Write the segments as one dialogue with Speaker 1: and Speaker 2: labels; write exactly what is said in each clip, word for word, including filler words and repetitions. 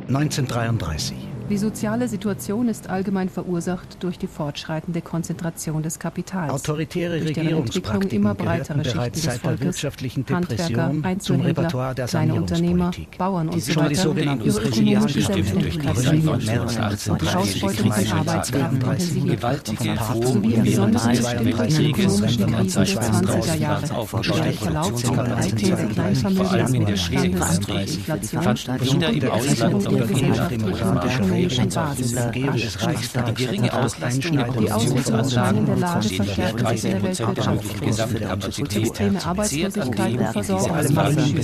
Speaker 1: neunzehnhundertdreiunddreißig.
Speaker 2: Die soziale Situation ist allgemein verursacht durch die fortschreitende Konzentration des Kapitals.
Speaker 1: Autoritäre
Speaker 2: durch deren Entwicklung
Speaker 1: Regierungspraktiken
Speaker 2: immer
Speaker 1: gehörten
Speaker 2: breitere Schichten
Speaker 1: bereits
Speaker 2: des
Speaker 1: seit der
Speaker 2: Volkes,
Speaker 1: wirtschaftlichen
Speaker 2: Handwerker,
Speaker 1: Depression zum Repertoire der
Speaker 2: kleine Unternehmer,
Speaker 1: Sanierungspolitik.
Speaker 2: Bauern und so
Speaker 1: Schon die
Speaker 2: weiter
Speaker 1: sogenannten
Speaker 2: ihre ökonomische
Speaker 1: Präsidialstifte durch die Gründung im März
Speaker 2: die Ausbeutung von Arbeitskraft intensiviert
Speaker 3: gewaltige
Speaker 2: sowie in besonderen bestimmten ökonomischen Krisen der zwanziger Jahre, der Verlauf von breiten Kleinvermögen
Speaker 3: in der
Speaker 2: Schwerindustrie, Inflation,
Speaker 3: Kinder im Ausland
Speaker 2: Sicherung der gesellschaftlichen und ökonomischen Basis.
Speaker 3: Die geringe Auslastung der
Speaker 2: Die Auswirkungen in der Lage
Speaker 3: von
Speaker 2: verstärken sich in der Weltwirtschaft.
Speaker 3: Gesamtkapazität
Speaker 2: Extreme Arbeitslosigkeit und
Speaker 3: Versorgungsmangel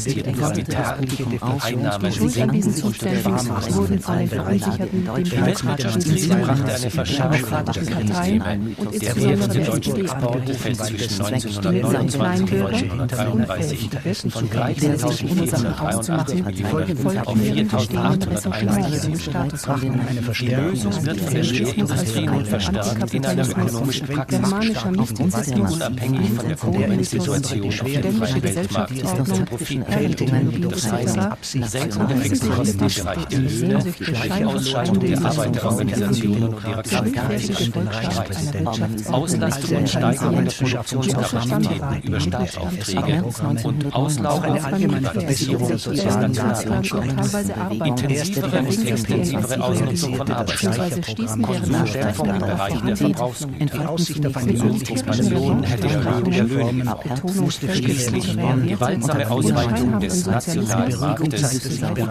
Speaker 2: Die Schuld an diesen Zuständen wurden von den verunsicherten demokratischen Systemen, demokratischen Parteien und insbesondere der S P D angehört. Die Kleinbürger unfähig, die wirklichen der Ursachen auszumachen, folgt auf ihren bestehenden Ressentiments im Status quo.
Speaker 3: Die Lösung wird von der Schwerindustrie und verstärkt in einer ökonomischen Praxis gestartet, unabhängig von der Konkurrenzsituation auf dem freien Weltmarkt ist der Profit das heißt, Senkung der Fixkosten, gereichte Löhne, gleiche Ausschaltung der Arbeiterorganisationen und ihrer Kampfkraft, Auslastung und Steigerung der Produktionskapazitäten über Staatsaufträge und Auslaufung und Privatisierung des nationalen intensivere und extensivere Ausnutzung von Arbeitskraft, Stärkung im Bereich der Verbrauchsgüter, Expansion der Erhöhung der Löhne, schließlich gewaltsame Ausweitung des nationalen Marktes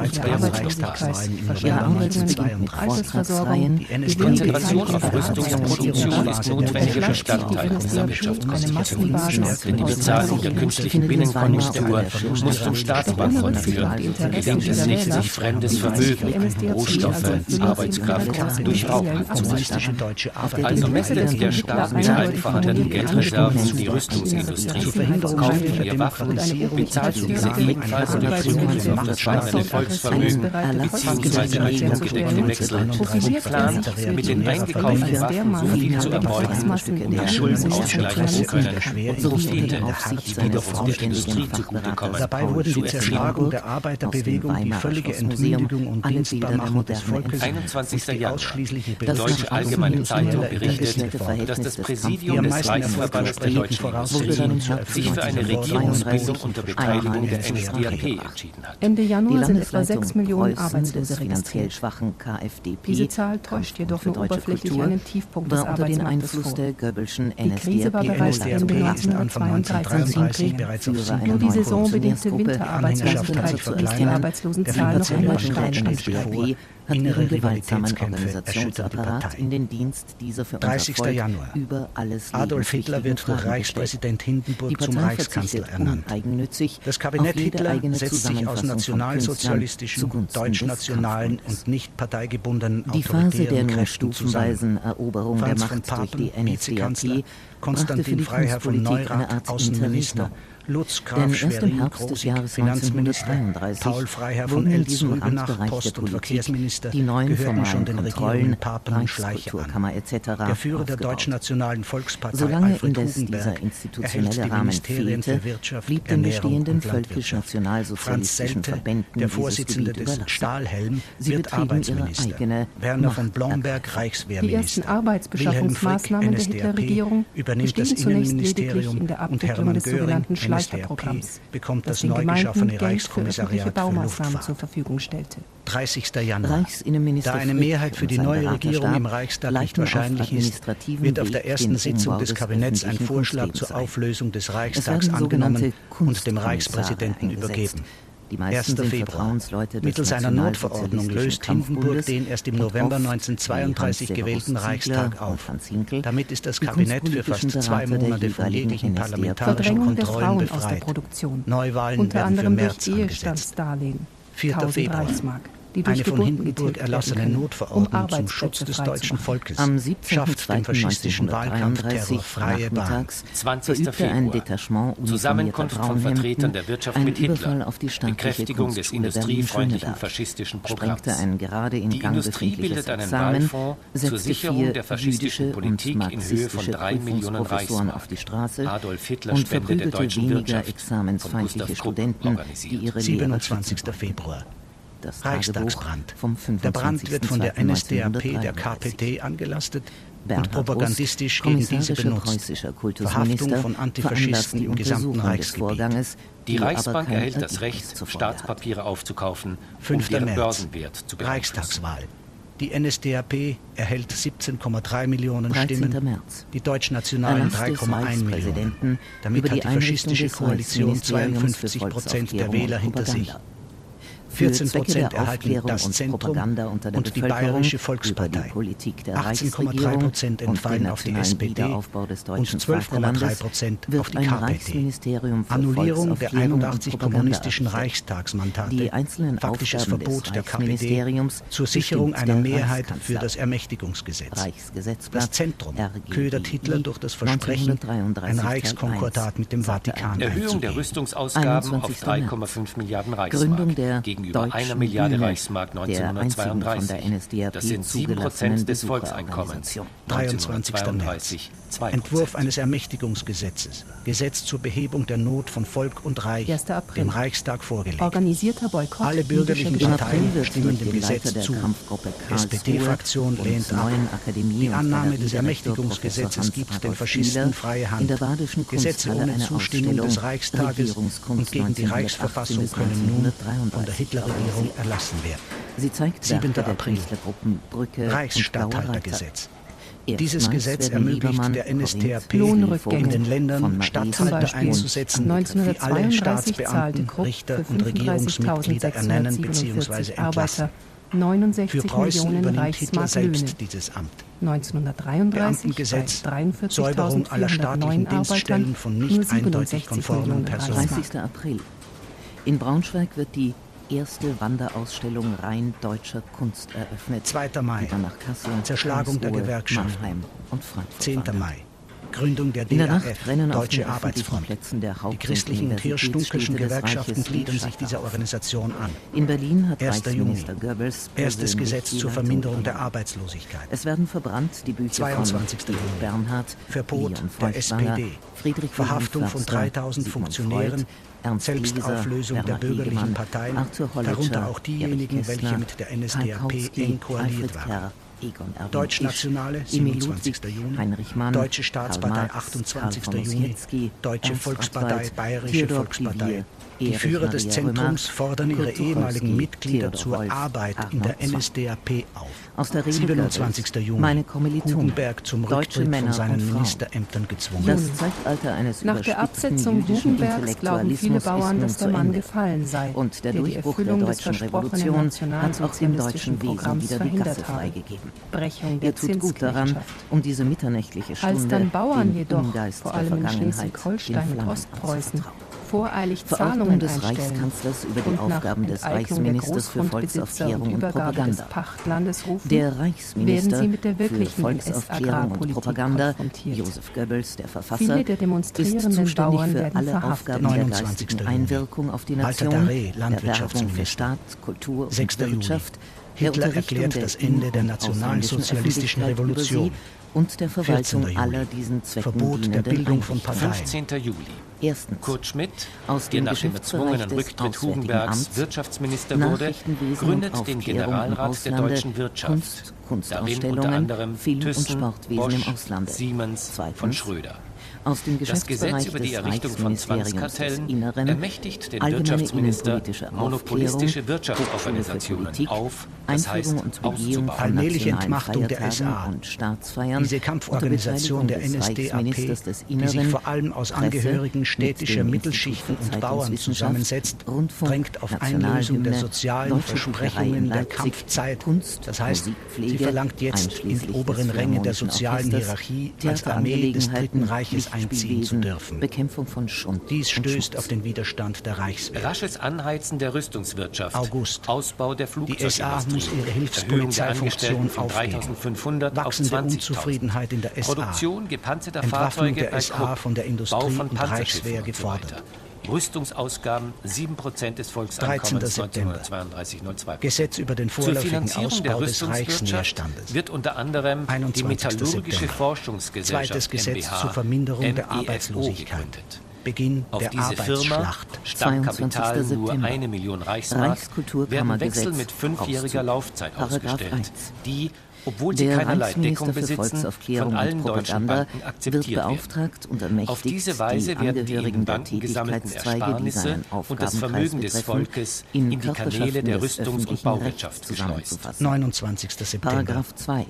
Speaker 3: Die Konzentration auf Rüstungsproduktion ist notwendiger Bestandteil dieser Wirtschaftskonstellation. Denn die Bezahlung der künstlichen Binnenkonjunktur muss zum Staatsbankrott führen. Gelingt es nicht, sich fremdes Vermögen, Rohstoffe, Arbeitskraft durch Raub abzusichern. Also messelt der Staat mit altveralteten Geldreserven die Rüstungsindustrie, kauft ihr Waffen, bezahlt diese ebenfalls durch Zugriff auf das steigende Volksvermögen bzw. als ungedeckte Wechsel und plant, mit den eingekauften Waffen so viel zu erbeuten, um die Schulden ausgleichen zu können und Profite, die wiederum der Industrie zugutekommen.
Speaker 1: Dabei wurden die Zerschlagung der Arbeiterbewegung, die völlige Entmündigung und Dienstbarmachung des Volkes
Speaker 3: einundzwanzigster Januar.
Speaker 1: ausschließliche
Speaker 3: Die Deutsche Allgemeine Zeitung berichtet, dass das Präsidium des Reichsverbandes der deutschen Industrie sich für eine Regierungsbildung unter Beteiligung der N S D A P entschieden hat.
Speaker 2: Ende Januar sind etwa sechs Millionen Arbeitslose registriert.
Speaker 4: schwachen K f D P
Speaker 2: Diese Zahl täuscht jedoch nur oberflächlich einen Tiefpunkt des
Speaker 4: war unter den
Speaker 2: Arbeitsmarktes
Speaker 4: Einfluss
Speaker 2: vor.
Speaker 4: der Goebbelschen
Speaker 2: Die Krise war bereits Ende neunzehnhundertzweiunddreißig. Nur die saisonbedingte Winterarbeitslosigkeit ließ die Arbeitslosenzahl noch einmal steigen.
Speaker 4: hat
Speaker 1: Innere
Speaker 4: ihren gewaltsamen
Speaker 1: Rivalitätskämpfe erschüttern die
Speaker 4: Organisationsapparat
Speaker 1: Partei.
Speaker 4: in den Dienst dieser für unser
Speaker 1: dreißigster
Speaker 4: Volk
Speaker 1: Januar.
Speaker 4: über alles
Speaker 1: Adolf Hitler wird durch
Speaker 4: Fragen
Speaker 1: Reichspräsident
Speaker 4: gestellt.
Speaker 1: Hindenburg
Speaker 4: Die
Speaker 1: zum
Speaker 4: Partei
Speaker 1: Reichskanzler
Speaker 4: verzichtet
Speaker 1: ernannt.
Speaker 4: uneigennützig
Speaker 1: Das Kabinett
Speaker 4: auf jede
Speaker 1: Hitler
Speaker 4: eigene
Speaker 1: setzt sich aus
Speaker 4: Zusammenfassung von
Speaker 1: nationalsozialistischen,
Speaker 4: Künstlern zugunsten
Speaker 1: deutschnationalen
Speaker 4: des Kampfvolkes.
Speaker 1: und nicht parteigebundenen
Speaker 4: Die Phase der
Speaker 1: autoritären
Speaker 4: nur
Speaker 1: Kräften zusammen.
Speaker 4: stufenweisen Eroberung der
Speaker 1: Franz von
Speaker 4: Macht durch
Speaker 1: Papen,
Speaker 4: die N S D A
Speaker 1: Vizekanzler,
Speaker 4: P
Speaker 1: Konstantin
Speaker 4: brachte für die
Speaker 1: Freiherr von
Speaker 4: Kunstpolitik eine
Speaker 1: Neurath,
Speaker 4: Art
Speaker 1: Außenminister,
Speaker 4: Interregnum.
Speaker 1: Lutz
Speaker 4: Denn
Speaker 1: Graf
Speaker 4: erst im
Speaker 1: Schwerin,
Speaker 4: Herbst des
Speaker 1: Krosigk,
Speaker 4: Jahres
Speaker 1: Finanzminister,
Speaker 4: neunzehnhundertdreiunddreißig
Speaker 1: Paul Freiherr von
Speaker 4: wurden in
Speaker 1: Eltz,
Speaker 4: diesem
Speaker 1: Rübenach,
Speaker 4: Amtsbereich
Speaker 1: Post-
Speaker 4: der
Speaker 1: und
Speaker 4: Politik
Speaker 1: Verkehrsminister,
Speaker 4: die neuen
Speaker 1: gehörten schon
Speaker 4: formalen
Speaker 1: den
Speaker 4: Kontrollen,
Speaker 1: Regierungen Papen und Schleicher an.
Speaker 4: Reichskulturkammer et cetera
Speaker 1: Der Führer der
Speaker 4: aufgebaut.
Speaker 1: deutschnationalen Volkspartei,
Speaker 4: Solange
Speaker 1: Alfred
Speaker 4: indes
Speaker 1: Hugenberg,
Speaker 4: dieser
Speaker 1: erhält
Speaker 4: institutionelle
Speaker 1: die
Speaker 4: Rahmen
Speaker 1: Ministerien
Speaker 4: fehlte,
Speaker 1: für Wirtschaft,
Speaker 4: blieb den
Speaker 1: Ernährung
Speaker 4: bestehenden
Speaker 1: und Landwirtschaft. Franz
Speaker 4: völkisch-nationalsozialistischen
Speaker 1: Selte,
Speaker 4: Verbänden
Speaker 1: der
Speaker 4: dieses
Speaker 1: Vorsitzende
Speaker 4: Gebiet
Speaker 1: des
Speaker 4: überlassen.
Speaker 1: Stahlhelm,
Speaker 4: Sie
Speaker 1: wird
Speaker 4: betrieben ihre
Speaker 1: Arbeitsminister.
Speaker 4: eigene
Speaker 1: Werner von
Speaker 4: Machterhaltung.
Speaker 1: Blomberg,
Speaker 2: Die
Speaker 1: Reichswehrminister.
Speaker 2: ersten Arbeitsbeschaffungsmaßnahmen der Hitlerregierung
Speaker 1: übernimmt das
Speaker 2: bestehen zunächst lediglich
Speaker 1: Innenministerium
Speaker 2: in der
Speaker 1: und
Speaker 2: Abwicklung
Speaker 1: Hermann
Speaker 2: des
Speaker 1: Göring,
Speaker 2: sogenannten
Speaker 1: N S D A P,
Speaker 2: Schleicherprogramms,
Speaker 1: bekommt
Speaker 2: das
Speaker 1: das
Speaker 2: den
Speaker 1: neu
Speaker 2: Gemeinden
Speaker 1: geschaffene
Speaker 2: Geld für öffentliche
Speaker 1: Reichskommissariat für
Speaker 2: Baumaßnahmen
Speaker 1: Luftfahrt.
Speaker 2: zur Verfügung stellte.
Speaker 1: dreißigster Januar.
Speaker 4: Reichsinnenminister
Speaker 1: Da eine
Speaker 4: Frick
Speaker 1: Mehrheit für
Speaker 4: und
Speaker 1: die
Speaker 4: sein
Speaker 1: neue
Speaker 4: Beraterstab
Speaker 1: Regierung im Reichstag nicht
Speaker 4: leiten auf
Speaker 1: wahrscheinlich ist,
Speaker 4: administrativem
Speaker 1: wird auf
Speaker 4: Weg
Speaker 1: der ersten
Speaker 4: den
Speaker 1: Sitzung
Speaker 4: Umbau
Speaker 1: des
Speaker 4: des
Speaker 1: Kabinetts ein
Speaker 4: öffentlichen
Speaker 1: Vorschlag
Speaker 4: Kunstlebens
Speaker 1: zur
Speaker 4: ein.
Speaker 1: Auflösung des
Speaker 4: Es
Speaker 1: Reichstags
Speaker 4: werden sogenannte
Speaker 1: angenommen und dem
Speaker 4: Kunstkommissare
Speaker 1: Reichspräsidenten
Speaker 4: eingesetzt.
Speaker 1: übergeben.
Speaker 4: Die meisten
Speaker 1: erster
Speaker 4: sind
Speaker 1: Februar.
Speaker 4: Vertrauensleute des
Speaker 1: Mittels einer Notverordnung löst Hindenburg den erst im November neunzehnhundertzweiunddreißig gewählten Reichstag auf. Damit ist das Kabinett für fast zwei Monate von jeglichen parlamentarischen
Speaker 2: Verdrängung der
Speaker 1: Kontrollen
Speaker 2: Frauen aus der
Speaker 1: befreit.
Speaker 2: Produktion,
Speaker 1: Neuwahlen
Speaker 2: unter
Speaker 1: werden für
Speaker 2: anderem durch
Speaker 1: März angesetzt.
Speaker 2: Ehestandsdarlehen,
Speaker 1: vierter
Speaker 2: tausend
Speaker 1: Februar.
Speaker 2: Reichsmark, die durch
Speaker 1: Eine von
Speaker 2: Geburten
Speaker 1: Hindenburg
Speaker 2: getilgt werden
Speaker 1: erlassene
Speaker 2: können, um
Speaker 1: Notverordnung zum
Speaker 2: Arbeitsplätze
Speaker 1: Schutz des deutschen
Speaker 2: freizumachen.
Speaker 1: Volkes
Speaker 4: Am siebzehnten
Speaker 1: schafft dem
Speaker 4: zweiten
Speaker 1: faschistischen Wahlkampfterror
Speaker 4: neunzehnhundertdreiunddreißig
Speaker 1: freie Bahn.
Speaker 4: nachmittags
Speaker 3: zwanzigster
Speaker 4: verübte ein
Speaker 3: Februar.
Speaker 4: Detachement
Speaker 3: Zusammenkunft von
Speaker 4: uniformierter
Speaker 3: Vertretern der
Speaker 4: Braunhemden
Speaker 3: Wirtschaft
Speaker 4: einen
Speaker 3: mit Hitler.
Speaker 4: Überfall auf die staatliche
Speaker 3: Bekräftigung des
Speaker 4: Kunstschule
Speaker 3: industriefreundlichen
Speaker 4: Berlin-Schöneberg,
Speaker 3: faschistischen Programms.
Speaker 4: sprengte ein gerade in
Speaker 3: Die
Speaker 4: Gang
Speaker 3: Industrie
Speaker 4: befindliches
Speaker 3: bildet einen
Speaker 4: Examen,
Speaker 3: Wahlfonds zur
Speaker 4: setzte
Speaker 3: Sicherung
Speaker 4: vier
Speaker 3: der faschistischen
Speaker 4: jüdische
Speaker 3: Politik
Speaker 4: und
Speaker 3: in Höhe von
Speaker 4: marxistische
Speaker 3: drei Millionen
Speaker 4: Prüfungsprofessoren auf
Speaker 3: Reichsmark.
Speaker 4: die Straße
Speaker 3: Adolf Hitler
Speaker 4: und
Speaker 3: Spende der
Speaker 4: verprügelte
Speaker 3: deutschen
Speaker 4: weniger
Speaker 3: Wirtschaft. Von
Speaker 4: examensfeindliche
Speaker 3: Gustav Krupp
Speaker 4: Studenten,
Speaker 3: organisiert.
Speaker 4: die ihre Lehrer
Speaker 1: siebenundzwanzigster Februar.
Speaker 4: Das
Speaker 1: Reichstagsbrand.
Speaker 4: Vom
Speaker 1: Der Brand wird von der N S D A P der K P D angelastet und propagandistisch gegen diese benutzt. Verhaftung von Antifaschisten im gesamten Reichsgebiet.
Speaker 3: Die Reichsbank erhält das Recht, Staatspapiere aufzukaufen, um
Speaker 1: fünfter
Speaker 3: ihren
Speaker 1: März.
Speaker 3: Börsenwert zu beeinflussen.
Speaker 1: Reichstagswahl. Die N S D A P erhält siebzehn Komma drei Millionen Stimmen,
Speaker 4: März.
Speaker 1: die Deutschnationalen drei Komma eins Millionen. Damit hat die faschistische Koalition zweiundfünfzig Prozent der Wähler hinter sich. vierzehn Prozent erhalten das Zentrum und die Bayerische Volkspartei. achtzehn Komma drei Prozent entfallen auf die S P D und zwölf Komma drei Prozent auf die K P D. Annullierung der einundachtzig kommunistischen Reichstagsmandate, faktisches Verbot der K P D zur Sicherung einer Mehrheit für das Ermächtigungsgesetz. Das Zentrum ködert Hitler durch das Versprechen, ein Reichskonkordat mit dem Vatikan
Speaker 3: Erhöhung der
Speaker 1: einzugehen.
Speaker 3: Rüstungsausgaben auf drei Komma fünf Milliarden Reichsmark gegenüber einer Milliarde Reichsmark neunzehnhundertzweiunddreißig. Das sind sieben Prozent des Volkseinkommens.
Speaker 1: dreiundzwanzigster März. Entwurf eines Ermächtigungsgesetzes. Gesetz zur Behebung der Not von Volk und Reich,
Speaker 2: erster April.
Speaker 1: dem Reichstag vorgelegt.
Speaker 2: Organisierter Boykott.
Speaker 1: Alle bürgerlichen Parteien stimmen dem Gesetz zu. S P D-Fraktion lehnt ab. Die Annahme des Ermächtigungsgesetzes gibt den Faschisten freie Hand. Gesetze ohne Zustimmung des Reichstages und gegen die Reichsverfassung können nun von der Hitlerregierung erlassen werden.
Speaker 4: Sie zeigt
Speaker 1: siebter April.
Speaker 4: Brücke
Speaker 1: Reichsstatthaltergesetz. Dieses Gesetz ermöglicht der N S D A P in den Ländern Statthalter einzusetzen, wie alle Staatsbeamten, Richter und Regierungsmitglieder ernennen bzw. entlassen. Für Preußen übernimmt Hitler selbst dieses Amt.
Speaker 2: neunzehnhundertdreiunddreißig
Speaker 1: Beamtengesetz, Säuberung aller staatlichen Dienststellen von nicht eindeutig konformen Personen.
Speaker 4: dreißigster April. In Braunschweig wird die erste Wanderausstellung rein deutscher Kunst eröffnet.
Speaker 1: zweiter Mai.
Speaker 4: Nach Kassel,
Speaker 1: Zerschlagung der
Speaker 4: Karlsruhe,
Speaker 1: Gewerkschaften.
Speaker 4: Mannheim und Frankfurt.
Speaker 1: zehnter Mai. Gründung der
Speaker 4: In
Speaker 1: D
Speaker 4: der
Speaker 1: A
Speaker 4: Nacht
Speaker 1: F,
Speaker 4: rennen auf
Speaker 1: Deutsche
Speaker 4: den öffentlichen
Speaker 1: Arbeitsfront.
Speaker 4: Plätzen der Haupt-
Speaker 1: Die christlichen und
Speaker 4: und
Speaker 1: hirschdunkelschen
Speaker 4: Universitätsstädte des
Speaker 1: Gewerkschaften
Speaker 4: Reiches
Speaker 1: gliedern sich
Speaker 4: Scheitern.
Speaker 1: dieser Organisation an.
Speaker 4: In Berlin hat
Speaker 1: erster Juni.
Speaker 4: Reichsminister Goebbels
Speaker 1: Erstes
Speaker 4: persönlich
Speaker 1: Gesetz
Speaker 4: die
Speaker 1: zur
Speaker 4: Leitung
Speaker 1: Verminderung der
Speaker 4: übernommen.
Speaker 1: Arbeitslosigkeit.
Speaker 4: Es werden verbrannt die Bücher
Speaker 1: zweiundzwanzigster
Speaker 4: von
Speaker 1: Juni.
Speaker 4: Bernhard,
Speaker 1: Verbot
Speaker 4: Leon
Speaker 1: der S P
Speaker 4: Feuchtwanger,
Speaker 1: D.
Speaker 4: Friedrich
Speaker 1: Verhaftung
Speaker 4: Wilhelm
Speaker 1: von
Speaker 4: Förster,
Speaker 1: dreitausend
Speaker 4: Sigmund
Speaker 1: Funktionären.
Speaker 4: Freud, Ernst
Speaker 1: Selbstauflösung
Speaker 4: Gieser,
Speaker 1: der
Speaker 4: Bernhard
Speaker 1: bürgerlichen
Speaker 4: Liegemann,
Speaker 1: Parteien,
Speaker 4: Arthur Hollitscher,
Speaker 1: darunter auch diejenigen,
Speaker 4: Erich
Speaker 1: welche
Speaker 4: Kästner,
Speaker 1: mit der N S D A P
Speaker 4: Karl-Kautsky,
Speaker 1: eng koaliert
Speaker 4: Alfred
Speaker 1: waren.
Speaker 4: Kerr, Egon Erwin
Speaker 1: Deutschnationale,
Speaker 4: Isch, Emil
Speaker 1: siebenundzwanzigster
Speaker 4: Ludwig,
Speaker 1: Juni.
Speaker 4: Heinrich Mann,
Speaker 1: Deutsche Staatspartei,
Speaker 4: Karl Marx,
Speaker 1: achtundzwanzigster
Speaker 4: Karl von
Speaker 1: Juni.
Speaker 4: Ossietzky,
Speaker 1: Deutsche
Speaker 4: Ernst
Speaker 1: Volkspartei,
Speaker 4: Rattwald,
Speaker 1: Bayerische
Speaker 4: Theodor
Speaker 1: Volkspartei.
Speaker 4: Plivier,
Speaker 1: Die
Speaker 4: Erich
Speaker 1: Führer des
Speaker 4: Maria
Speaker 1: Zentrums
Speaker 4: Römer,
Speaker 1: fordern ihre
Speaker 4: Kurt
Speaker 1: ehemaligen
Speaker 4: Tucholsky,
Speaker 1: Mitglieder
Speaker 4: Theodor
Speaker 1: zur
Speaker 4: Wolff,
Speaker 1: Arbeit in
Speaker 4: Arnold
Speaker 1: der N S D A P auf.
Speaker 4: Aus der Rede
Speaker 1: siebenundzwanzigster Juni.
Speaker 4: Meine Kommilitonen,
Speaker 1: Hugenberg zum
Speaker 4: deutsche
Speaker 1: Rücktritt
Speaker 4: Männer
Speaker 1: von seinen
Speaker 4: und Frauen.
Speaker 1: Ministerämtern gezwungen.
Speaker 4: Das Zeitalter eines
Speaker 2: Nach der
Speaker 4: überspitzten
Speaker 2: Absetzung
Speaker 4: jüdischen
Speaker 2: Hugenbergs glauben viele
Speaker 4: Intellektualismus
Speaker 2: Bauern,
Speaker 4: ist
Speaker 2: dass
Speaker 4: nun
Speaker 2: der
Speaker 4: zu
Speaker 2: Mann
Speaker 4: Ende.
Speaker 2: gefallen sei,
Speaker 4: Und der
Speaker 2: der die
Speaker 4: Durchbruch der
Speaker 2: Erfüllung des
Speaker 4: deutschen
Speaker 2: versprochenen
Speaker 4: Revolution hat auch dem deutschen
Speaker 2: nationalsozialistischen
Speaker 4: Wesen
Speaker 2: Programms
Speaker 4: wieder die
Speaker 2: verhindert
Speaker 4: Gasse
Speaker 2: habe.
Speaker 4: freigegeben.
Speaker 2: Brechung der
Speaker 4: Ihr tut gut daran,
Speaker 2: Zinsknechtschaft.
Speaker 4: um diese mitternächtliche Stunde
Speaker 2: Als dann Bauern
Speaker 4: den
Speaker 2: jedoch,
Speaker 4: Ungeist
Speaker 2: vor
Speaker 4: der
Speaker 2: allem in
Speaker 4: Vergangenheit,
Speaker 2: Schleswig-Holstein
Speaker 4: den
Speaker 2: und
Speaker 4: Flammen
Speaker 2: Ostpreußen,
Speaker 4: anzuvertrauen.
Speaker 2: voreilig
Speaker 4: Verordnung
Speaker 2: Zahlungen
Speaker 4: des
Speaker 2: einstellen
Speaker 4: Reichskanzlers über die
Speaker 2: und nach
Speaker 4: Aufgaben des
Speaker 2: Enteignung der
Speaker 4: Reichsministers für
Speaker 2: Großgrundbesitzer
Speaker 4: Volksaufklärung
Speaker 2: und
Speaker 4: und
Speaker 2: Übergabe des
Speaker 4: Propaganda.
Speaker 2: Pachtlandes rufen,
Speaker 4: Der
Speaker 2: werden
Speaker 4: Reichsminister
Speaker 2: sie mit der
Speaker 4: für
Speaker 2: wirklichen
Speaker 4: Volksaufklärung und
Speaker 2: U S-Agrarpolitik
Speaker 4: Propaganda,
Speaker 2: konfrontiert.
Speaker 4: Joseph Goebbels, der Verfasser,
Speaker 2: Viele der
Speaker 4: ist
Speaker 2: demonstrierenden
Speaker 4: zuständig
Speaker 2: Bauern
Speaker 4: für
Speaker 2: werden
Speaker 4: alle
Speaker 2: verhaftet.
Speaker 4: Aufgaben der
Speaker 1: neunundzwanzigster
Speaker 4: geistigen
Speaker 1: Juni.
Speaker 4: Einwirkung auf die
Speaker 1: Walter
Speaker 4: Nation,
Speaker 1: Darré,
Speaker 4: der Werbung für
Speaker 1: Landwirtschaftsminister.
Speaker 4: Staat, Kultur und
Speaker 1: sechster Juli.
Speaker 4: Wirtschaft, der
Speaker 1: Hitler
Speaker 4: Unterrichtung
Speaker 1: erklärt
Speaker 4: der
Speaker 1: das Ende der
Speaker 4: in- und
Speaker 1: nationalsozialistischen
Speaker 4: ausländischen Öffentlichkeit
Speaker 1: Revolution.
Speaker 4: über sie und der Verwaltung
Speaker 1: vierzehnter Juli.
Speaker 4: aller diesen Zwecken
Speaker 1: Verbot der
Speaker 4: dienenden
Speaker 1: Bildung von
Speaker 4: Einrichtungen.
Speaker 1: Parteien.
Speaker 3: fünfzehnter Juli.
Speaker 4: Erstens.
Speaker 3: Kurt Schmidt,
Speaker 4: Aus
Speaker 3: der
Speaker 4: dem
Speaker 3: nach dem
Speaker 4: Geschäftsbereich
Speaker 3: erzwungenen
Speaker 4: des
Speaker 3: Rücktritt
Speaker 4: Auswärtigen
Speaker 3: Hugenbergs
Speaker 4: Amts
Speaker 3: Wirtschaftsminister wurde,
Speaker 4: Nachrichtenwesen
Speaker 3: gründet
Speaker 4: und
Speaker 3: den
Speaker 4: Aufklärung im
Speaker 3: Generalrat der
Speaker 4: Auslande,
Speaker 3: deutschen Wirtschaft.
Speaker 4: Kunst,
Speaker 3: Darin unter
Speaker 4: Kunstausstellungen,
Speaker 3: anderem
Speaker 4: Film- und
Speaker 3: Thyssen,
Speaker 4: Sportwesen
Speaker 3: Bosch,
Speaker 4: im Auslande.
Speaker 3: Siemens,
Speaker 4: Zweitens.
Speaker 3: von Schröder.
Speaker 4: Aus dem
Speaker 3: Das
Speaker 4: Geschäftsbereich
Speaker 3: Gesetz über die
Speaker 4: des
Speaker 3: Errichtung von
Speaker 4: Reichsministeriums des
Speaker 3: Zwangskartellen
Speaker 4: Inneren
Speaker 3: ermächtigt den
Speaker 4: allgemeine
Speaker 3: Wirtschaftsminister,
Speaker 4: innenpolitische
Speaker 3: monopolistische
Speaker 4: Aufklärung,
Speaker 3: Wirtschaftsorganisationen
Speaker 4: Hochschule für
Speaker 3: auf, das
Speaker 4: Einführung
Speaker 3: heißt
Speaker 4: und Begehung von
Speaker 3: auszubauen.
Speaker 1: Allmähliche
Speaker 4: nationalen
Speaker 1: Entmachtung der S A.
Speaker 4: Feiertagen und Staatsfeiern
Speaker 1: Diese Kampforganisation
Speaker 4: unter
Speaker 1: der N S D A P,
Speaker 4: Reichsministers des
Speaker 1: die sich
Speaker 4: Inneren,
Speaker 1: vor allem aus
Speaker 4: Presse,
Speaker 1: Angehörigen
Speaker 4: mit
Speaker 1: städtischer
Speaker 4: dem
Speaker 1: Mittelschichten
Speaker 4: Institut für
Speaker 1: und Bauern
Speaker 4: Zeitungswissenschaft,
Speaker 1: zusammensetzt,
Speaker 4: Rundfunk,
Speaker 1: drängt auf
Speaker 4: Nationalhymne,
Speaker 1: Einlösung der sozialen
Speaker 4: Deutsche
Speaker 1: Versprechungen
Speaker 4: Druckerei in
Speaker 1: der
Speaker 4: Leipzig,
Speaker 1: Kampfzeit.
Speaker 4: Kunst,
Speaker 1: Das heißt,
Speaker 4: Musikpflege,
Speaker 1: sie verlangt jetzt in die
Speaker 4: einschließlich
Speaker 1: oberen
Speaker 4: des
Speaker 1: Ränge der
Speaker 4: Philharmonischen
Speaker 1: sozialen
Speaker 4: Orchesters,
Speaker 1: Hierarchie als Armee des Dritten Reiches einziehen zu dürfen.
Speaker 4: Bekämpfung von Schund
Speaker 1: Dies
Speaker 4: und
Speaker 1: stößt
Speaker 4: Schmutz.
Speaker 1: auf den Widerstand der Reichswehr.
Speaker 3: Rasches Anheizen der Rüstungswirtschaft,
Speaker 1: August.
Speaker 3: Ausbau der
Speaker 1: Die S A
Speaker 3: Flugzeugindustrie,
Speaker 1: muss ihre
Speaker 3: Erhöhung der
Speaker 1: Hilfspolizeifunktion
Speaker 3: Angestellten von
Speaker 1: aufgeben.
Speaker 3: dreitausendfünfhundert auf
Speaker 1: Wachsende
Speaker 3: zwanzigtausend.
Speaker 1: Unzufriedenheit in der S A.
Speaker 3: Produktion gepanzerter
Speaker 1: Entwaffnung
Speaker 3: Fahrzeuge
Speaker 1: der
Speaker 3: bei
Speaker 1: S A
Speaker 3: Krupp,
Speaker 1: von der Industrie
Speaker 3: Bau von
Speaker 1: und
Speaker 3: Panzerschiffen
Speaker 1: Reichswehr
Speaker 3: und so
Speaker 1: gefordert.
Speaker 3: weiter. Rüstungsausgaben sieben Prozent des Volkseinkommens
Speaker 1: dreizehnter September.
Speaker 3: neunzehnhundertzweiunddreißig null zwei.
Speaker 1: Gesetz über den
Speaker 3: Zur
Speaker 1: vorläufigen
Speaker 3: Finanzierung der
Speaker 1: Ausbau des
Speaker 3: Rüstungswirtschaft
Speaker 1: Reichsnährstandes.
Speaker 3: wird unter anderem die
Speaker 1: einundzwanzigster
Speaker 3: Metallurgische
Speaker 1: September.
Speaker 3: Forschungsgesellschaft
Speaker 1: Zweites Gesetz
Speaker 3: GmbH,
Speaker 1: zur Verminderung der
Speaker 3: M E F O
Speaker 1: Arbeitslosigkeit.
Speaker 3: gegründet.
Speaker 1: Beginn
Speaker 3: Auf
Speaker 1: der
Speaker 3: diese Firma,
Speaker 1: Arbeitsschlacht.
Speaker 3: Stammkapital nur eine Million Reichsmark, werden Wechsel mit fünfjähriger Laufzeit ausgestellt, die, obwohl sie keinerlei Deckung besitzen, von allen deutschen Banken akzeptiert werden. Auf diese Weise werden die in den Banken gesammelten Ersparnisse und das Vermögen des Volkes in die Kanäle der Rüstungs- und Bauwirtschaft geschleust.
Speaker 1: neunundzwanzigster September.
Speaker 4: Paragraph zwei.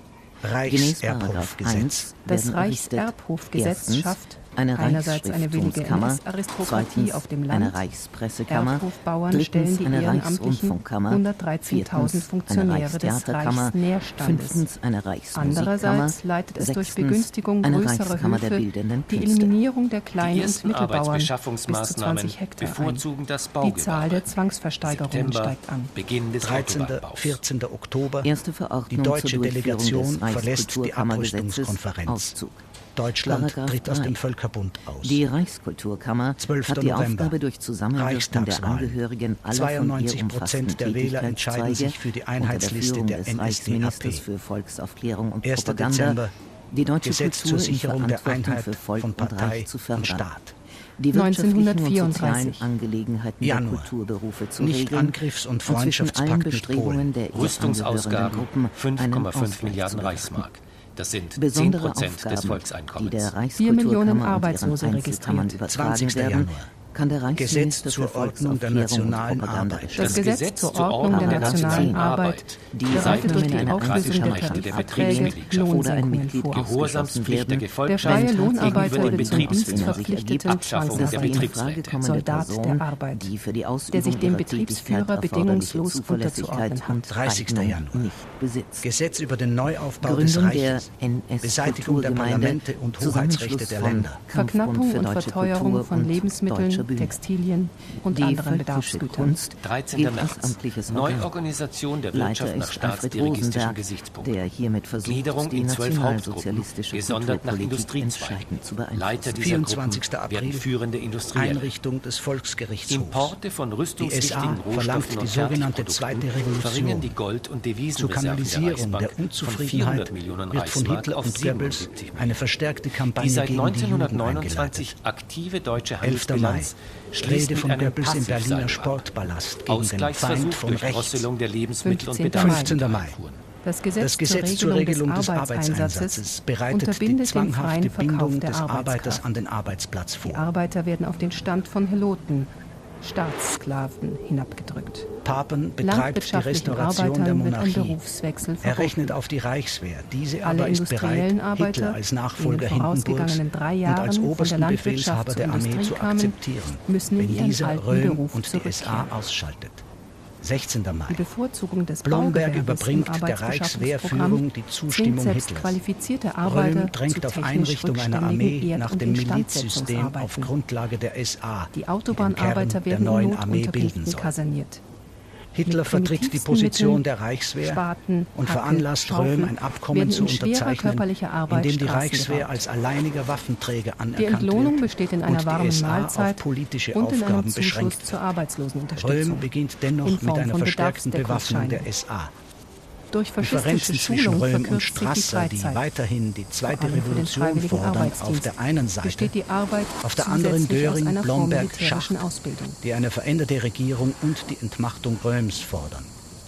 Speaker 1: Reichserbhofgesetz.
Speaker 2: Das Reichserbhofgesetz schafft einerseits eine willige N S-Aristokratie auf dem Land,
Speaker 4: eine Reichspressekammer,
Speaker 2: Erbhofbauern stellen die
Speaker 4: eine
Speaker 2: ehrenamtlichen
Speaker 4: Reichsrundfunkkammer,
Speaker 2: hundertreizehn.tausend Funktionäre des Reichsnährstandes.
Speaker 4: eine Reichsmusikkammer,
Speaker 2: Andererseits leitet es durch Begünstigung
Speaker 4: eine
Speaker 2: größerer
Speaker 4: Reichskammer der
Speaker 2: Höfe
Speaker 4: bildenden
Speaker 2: die
Speaker 4: Künste.
Speaker 2: Eliminierung der
Speaker 3: Die
Speaker 2: Klein- und
Speaker 3: ersten
Speaker 2: Mittelbauern bis zu
Speaker 3: Arbeitsbeschaffungsmaßnahmen
Speaker 2: zwanzig Hektar ein.
Speaker 3: bevorzugen das
Speaker 2: Die
Speaker 3: Baugewerbe.
Speaker 2: Zahl der Zwangsversteigerungen
Speaker 3: September,
Speaker 2: steigt an.
Speaker 3: Beginn des
Speaker 1: dreizehnten
Speaker 3: Autobahnbaus.
Speaker 1: vierzehnten Oktober.
Speaker 4: Erste
Speaker 1: Die
Speaker 4: Verordnung
Speaker 1: deutsche
Speaker 4: zur Durchführung
Speaker 1: Delegation
Speaker 4: des
Speaker 1: verlässt die
Speaker 4: Reichskulturkammergesetzes.
Speaker 1: Abrüstungskonferenz.
Speaker 4: Auszug.
Speaker 1: Deutschland
Speaker 4: Paragraph
Speaker 1: tritt aus
Speaker 4: drei.
Speaker 1: dem Völkerbund aus.
Speaker 4: Die Reichskulturkammer
Speaker 1: zwölfter
Speaker 4: hat die
Speaker 1: November.
Speaker 4: Aufgabe, durch Zusammenwirken der
Speaker 1: Reichstagswahlen.
Speaker 4: Angehörigen aller von ihr
Speaker 1: zweiundneunzig
Speaker 4: umfassten
Speaker 1: Prozent der Wähler entscheiden sich für die Einheitsliste
Speaker 4: unter
Speaker 1: der
Speaker 4: der Führung des
Speaker 1: N S D A P.
Speaker 4: Reichsministers für Volksaufklärung und
Speaker 1: erster
Speaker 4: Propaganda
Speaker 1: Dezember.
Speaker 4: die deutsche
Speaker 1: Gesetz
Speaker 4: Kultur
Speaker 1: zur
Speaker 4: in
Speaker 1: Sicherung der
Speaker 4: Verantwortung
Speaker 1: Einheit
Speaker 4: für Volk
Speaker 1: von
Speaker 4: und
Speaker 1: Partei
Speaker 4: Reich zu fördern,
Speaker 1: und Staat.
Speaker 4: die wirtschaftlichen und sozialen
Speaker 2: neunzehnhundertvierunddreißig.
Speaker 4: Angelegenheiten
Speaker 1: Januar.
Speaker 4: der Kulturberufe zu
Speaker 1: Nicht
Speaker 4: regeln
Speaker 1: Angriffs- und
Speaker 4: und zwischen allen
Speaker 1: Freundschaftspakt mit
Speaker 4: Bestrebungen
Speaker 1: Polen.
Speaker 4: der ihr angehörenden
Speaker 3: Rüstungsausgaben
Speaker 4: Gruppen
Speaker 3: fünf
Speaker 4: einen
Speaker 3: Komma fünf
Speaker 4: Ausgleich
Speaker 3: Milliarden
Speaker 4: zu beachten.
Speaker 3: Reichsmark. Das sind zehn
Speaker 4: Besondere
Speaker 3: Prozent des
Speaker 4: Aufgaben, die
Speaker 3: Volkseinkommens.
Speaker 4: der
Speaker 2: Vier Millionen
Speaker 4: Reichskulturkammer und
Speaker 2: Arbeitslose
Speaker 4: ihren Einzelkammern
Speaker 2: registriert.
Speaker 4: übertragen
Speaker 1: zwanzigster
Speaker 4: werden,
Speaker 1: Januar.
Speaker 4: kann der Reichsminister
Speaker 1: Gesetz zur
Speaker 4: für
Speaker 1: Ordnung der
Speaker 4: Volksaufklärung und
Speaker 1: nationalen
Speaker 4: Propaganda
Speaker 1: Arbeit.
Speaker 2: Das
Speaker 4: beschließen.
Speaker 2: Gesetz zur Ordnung der nationalen Arbeit
Speaker 4: die
Speaker 2: bereitet durch die
Speaker 4: eine
Speaker 2: Auflösung der
Speaker 4: Einzelkammer
Speaker 3: der
Speaker 2: Tarifverträge
Speaker 3: Betriebsmitgliedschaft
Speaker 4: oder ein
Speaker 2: Lohnsenkungen
Speaker 4: Mitglied
Speaker 2: vor.
Speaker 3: Gehorsamspflicht der
Speaker 2: Der freie
Speaker 3: Gefolgschaft
Speaker 2: Lohnarbeiter
Speaker 3: gegenüber den
Speaker 2: wird zum
Speaker 3: Betriebsmitgliedern,
Speaker 2: dienstverpflichteten
Speaker 3: Abschaffung der
Speaker 2: Zwangsarbeiter,
Speaker 3: Betriebsräte.
Speaker 2: Soldat der Arbeit,
Speaker 4: die für die Ausübung
Speaker 2: der sich dem
Speaker 4: ihrer
Speaker 2: Betriebsführer
Speaker 4: Tätigkeit
Speaker 2: bedingungslos
Speaker 4: erforderliche
Speaker 2: unterzuordnen
Speaker 4: Zuverlässigkeit
Speaker 2: hat.
Speaker 1: dreißigster
Speaker 4: Eignung
Speaker 1: Januar.
Speaker 4: nicht besitzt.
Speaker 1: Gesetz über den Neuaufbau des
Speaker 4: Gründung der
Speaker 1: Reiches.
Speaker 4: N
Speaker 1: Beseitigung der
Speaker 4: S-Kulturgemeinde,
Speaker 1: Parlamente und Hoheitsrechte der Länder.
Speaker 2: Verknappung und Verteuerung von Lebensmitteln, Textilien und
Speaker 4: die
Speaker 2: anderen
Speaker 4: völkische
Speaker 2: Bedarfsgütern.
Speaker 4: Kunst
Speaker 3: dreizehnter
Speaker 4: gilt als
Speaker 3: März.
Speaker 4: amtliches Organ.
Speaker 3: Neuorganisation der
Speaker 4: Leiter
Speaker 3: Wirtschaft nach
Speaker 4: ist Alfred
Speaker 3: staatsdirigistischen
Speaker 4: Rosenberg,
Speaker 3: Gesichtspunkten.
Speaker 4: der hiermit versucht,
Speaker 3: Gliederung
Speaker 4: die
Speaker 3: in zwölf Hauptgruppen,
Speaker 4: nationalsozialistische
Speaker 3: gesondert nach
Speaker 4: Kulturpolitik
Speaker 3: Industriezweigen.
Speaker 4: entscheidend zu beeinflussen.
Speaker 3: Leiter dieser
Speaker 1: vierundzwanzigster
Speaker 3: Gruppen
Speaker 1: April.
Speaker 3: werden führende Industrielle.
Speaker 1: Einrichtung des Volksgerichtshofs.
Speaker 3: Importe von
Speaker 1: Die
Speaker 3: rüstungswichtigen
Speaker 1: S A
Speaker 3: Rohstoffen
Speaker 1: verlangt
Speaker 3: und
Speaker 1: die sogenannte
Speaker 3: Fertigprodukten
Speaker 1: zweite Revolution.
Speaker 3: verringern die Gold- und
Speaker 1: Zur
Speaker 3: Devisenreserven der
Speaker 1: Kanalisierung
Speaker 3: Reichsbank
Speaker 1: der
Speaker 3: von
Speaker 1: Unzufriedenheit
Speaker 3: vierhundert Millionen
Speaker 1: wird von
Speaker 3: Reichsmark
Speaker 1: Hitler
Speaker 3: auf
Speaker 1: und Goebbels
Speaker 3: siebenundsiebzig Millionen.
Speaker 1: eine verstärkte
Speaker 3: Die
Speaker 1: Kampagne
Speaker 3: seit
Speaker 1: gegen die Juden
Speaker 3: neunzehnhundertneunundzwanzig
Speaker 1: eingeleitet.
Speaker 3: aktive deutsche
Speaker 1: elfter Mai.
Speaker 3: Handelsbilanz schließt
Speaker 1: Rede
Speaker 3: mit
Speaker 1: von
Speaker 3: einem
Speaker 1: Goebbels im Berliner
Speaker 3: Passivseilbahn.
Speaker 1: Sportpalast gegen den
Speaker 3: Ausgleichsversuch
Speaker 1: Feind von
Speaker 3: durch
Speaker 1: rechts.
Speaker 3: Drosselung der Lebensmittel- und
Speaker 2: fünfzehnter Mai.
Speaker 1: fünfzehnter Mai.
Speaker 3: Bedarfseinfuhren.
Speaker 2: Das Gesetz,
Speaker 1: Das Gesetz zur Regelung des Arbeitseinsatzes bereitet die
Speaker 2: unterbindet den
Speaker 1: zwanghafte
Speaker 2: freien Verkauf
Speaker 1: Bindung
Speaker 2: der
Speaker 1: des Arbeiters
Speaker 2: Arbeitskraft.
Speaker 1: an den Arbeitsplatz
Speaker 2: Die
Speaker 1: vor.
Speaker 2: Arbeiter werden auf den Stand von Heloten, Staatssklaven, hinabgedrückt.
Speaker 1: Papen betreibt die
Speaker 2: Landwirtschaftlichen
Speaker 1: Restauration der
Speaker 2: Arbeitern wird ein
Speaker 1: Monarchie.
Speaker 2: Berufswechsel
Speaker 1: Er rechnet
Speaker 2: verboten.
Speaker 1: auf die Reichswehr. Diese
Speaker 2: Alle
Speaker 1: aber ist bereit,
Speaker 2: industriellen Arbeiter,
Speaker 1: Hitler als
Speaker 2: die
Speaker 1: Nachfolger
Speaker 2: in den
Speaker 1: Hindenburgs
Speaker 2: vorausgegangenen drei
Speaker 1: und
Speaker 2: Jahren
Speaker 1: als
Speaker 2: von der
Speaker 1: obersten
Speaker 2: Landwirtschaft
Speaker 1: Befehlshaber
Speaker 2: zur
Speaker 1: der Armee
Speaker 2: Industrie
Speaker 1: zu
Speaker 2: kamen,
Speaker 1: akzeptieren,
Speaker 2: müssen in
Speaker 1: wenn
Speaker 2: ihren
Speaker 1: dieser
Speaker 2: alten
Speaker 1: Röhm
Speaker 2: Beruf
Speaker 1: und die S A
Speaker 2: zurückkehren.
Speaker 1: ausschaltet. sechzehnter Mai.
Speaker 2: Die Bevorzugung des
Speaker 1: Blomberg
Speaker 2: Baugewerbes
Speaker 1: überbringt
Speaker 2: im
Speaker 1: der
Speaker 2: Arbeitsbeschaffungsprogramm
Speaker 1: Reichswehrführung die Zustimmung
Speaker 2: zwingt selbst
Speaker 1: Hitlers.
Speaker 2: qualifizierte Arbeiter
Speaker 1: Röhm drängt
Speaker 2: zu
Speaker 1: auf
Speaker 2: technisch
Speaker 1: Einrichtung einer Armee
Speaker 2: rückständigen Erd-
Speaker 1: nach
Speaker 2: und
Speaker 1: dem Milizsystem
Speaker 2: Instandsetzungsarbeiten.
Speaker 1: auf Grundlage der S A,
Speaker 2: Die
Speaker 1: die den
Speaker 2: Autobahnarbeiter
Speaker 1: Kern der
Speaker 2: werden in
Speaker 1: neuen
Speaker 2: Not
Speaker 1: Armee bilden
Speaker 2: unterblieben
Speaker 1: soll.
Speaker 2: kaserniert.
Speaker 1: Hitler
Speaker 2: Mit
Speaker 1: vertritt die
Speaker 2: primitivsten
Speaker 1: Position
Speaker 2: Mitteln,
Speaker 1: der Reichswehr
Speaker 2: Spaten,
Speaker 1: und
Speaker 2: Hacke,
Speaker 1: veranlasst
Speaker 2: Schaufel,
Speaker 1: Röhm, ein Abkommen
Speaker 2: werden
Speaker 1: zu
Speaker 2: in schwerer
Speaker 1: unterzeichnen,
Speaker 2: körperlicher Arbeit
Speaker 1: in dem die
Speaker 2: Straßen
Speaker 1: Reichswehr
Speaker 2: gebaut.
Speaker 1: als alleiniger Waffenträger
Speaker 2: Die
Speaker 1: anerkannt
Speaker 2: Entlohnung
Speaker 1: wird
Speaker 2: besteht in einer
Speaker 1: und
Speaker 2: warmen
Speaker 1: die S A
Speaker 2: Mahlzeit
Speaker 1: auf politische
Speaker 2: und in einem
Speaker 1: Aufgaben
Speaker 2: Zuschuss
Speaker 1: beschränkt
Speaker 2: zur
Speaker 1: wird.
Speaker 2: Arbeitslosenunterstützung.
Speaker 1: Röhm beginnt dennoch
Speaker 2: in
Speaker 1: mit
Speaker 2: Form
Speaker 1: einer
Speaker 2: von
Speaker 1: verstärkten Bewaffnung der
Speaker 2: Bedarfsdeckungsscheinen.
Speaker 1: S A.
Speaker 2: Durch faschistische
Speaker 1: Differenzen zwischen
Speaker 2: Schulung
Speaker 1: Röhm und
Speaker 2: verkürzt sich die
Speaker 1: Strasser, die
Speaker 2: Freizeit.
Speaker 1: weiterhin die zweite
Speaker 2: Vor allem für den
Speaker 1: Revolution
Speaker 2: freiwilligen
Speaker 1: fordern, auf
Speaker 2: Arbeitsdienst
Speaker 1: der einen Seite,
Speaker 2: besteht die Arbeit
Speaker 1: auf der anderen
Speaker 2: zusätzlich aus
Speaker 1: Göring,
Speaker 2: einer
Speaker 1: Blomberg,
Speaker 2: vormilitärischen
Speaker 1: Schacht,
Speaker 2: Ausbildung.
Speaker 1: die eine veränderte Regierung und die Entmachtung Röhms fordern.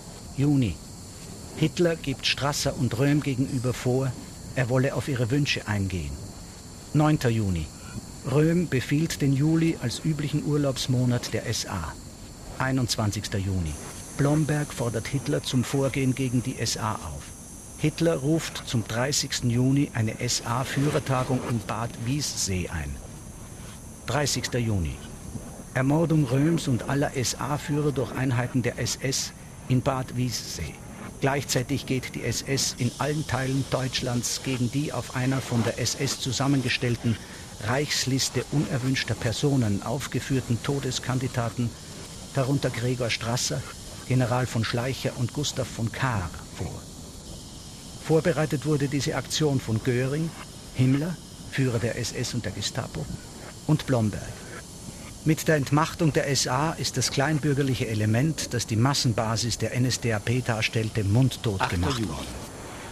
Speaker 1: Juni. Hitler gibt Strasser und Röhm gegenüber vor, er wolle auf ihre Wünsche eingehen. neunter Juni. Röhm befiehlt den Juli als üblichen Urlaubsmonat der S A. einundzwanzigster Juni. Blomberg fordert Hitler zum Vorgehen gegen die S A auf. Hitler ruft zum dreißigsten Juni eine S A-Führertagung in Bad Wiessee ein. dreißigster Juni. Ermordung Röhms und aller S A-Führer durch Einheiten der S S in Bad Wiessee. Gleichzeitig geht die S S in allen Teilen Deutschlands gegen die auf einer von der S S zusammengestellten Reichsliste unerwünschter Personen aufgeführten Todeskandidaten, darunter Gregor Strasser, General von Schleicher und Gustav von Kahr, vor. Vorbereitet wurde diese Aktion von Göring, Himmler, Führer der S S und der Gestapo, und Blomberg. Mit der Entmachtung der S A ist das kleinbürgerliche Element, das die Massenbasis der N S D A P darstellte, mundtot gemacht worden.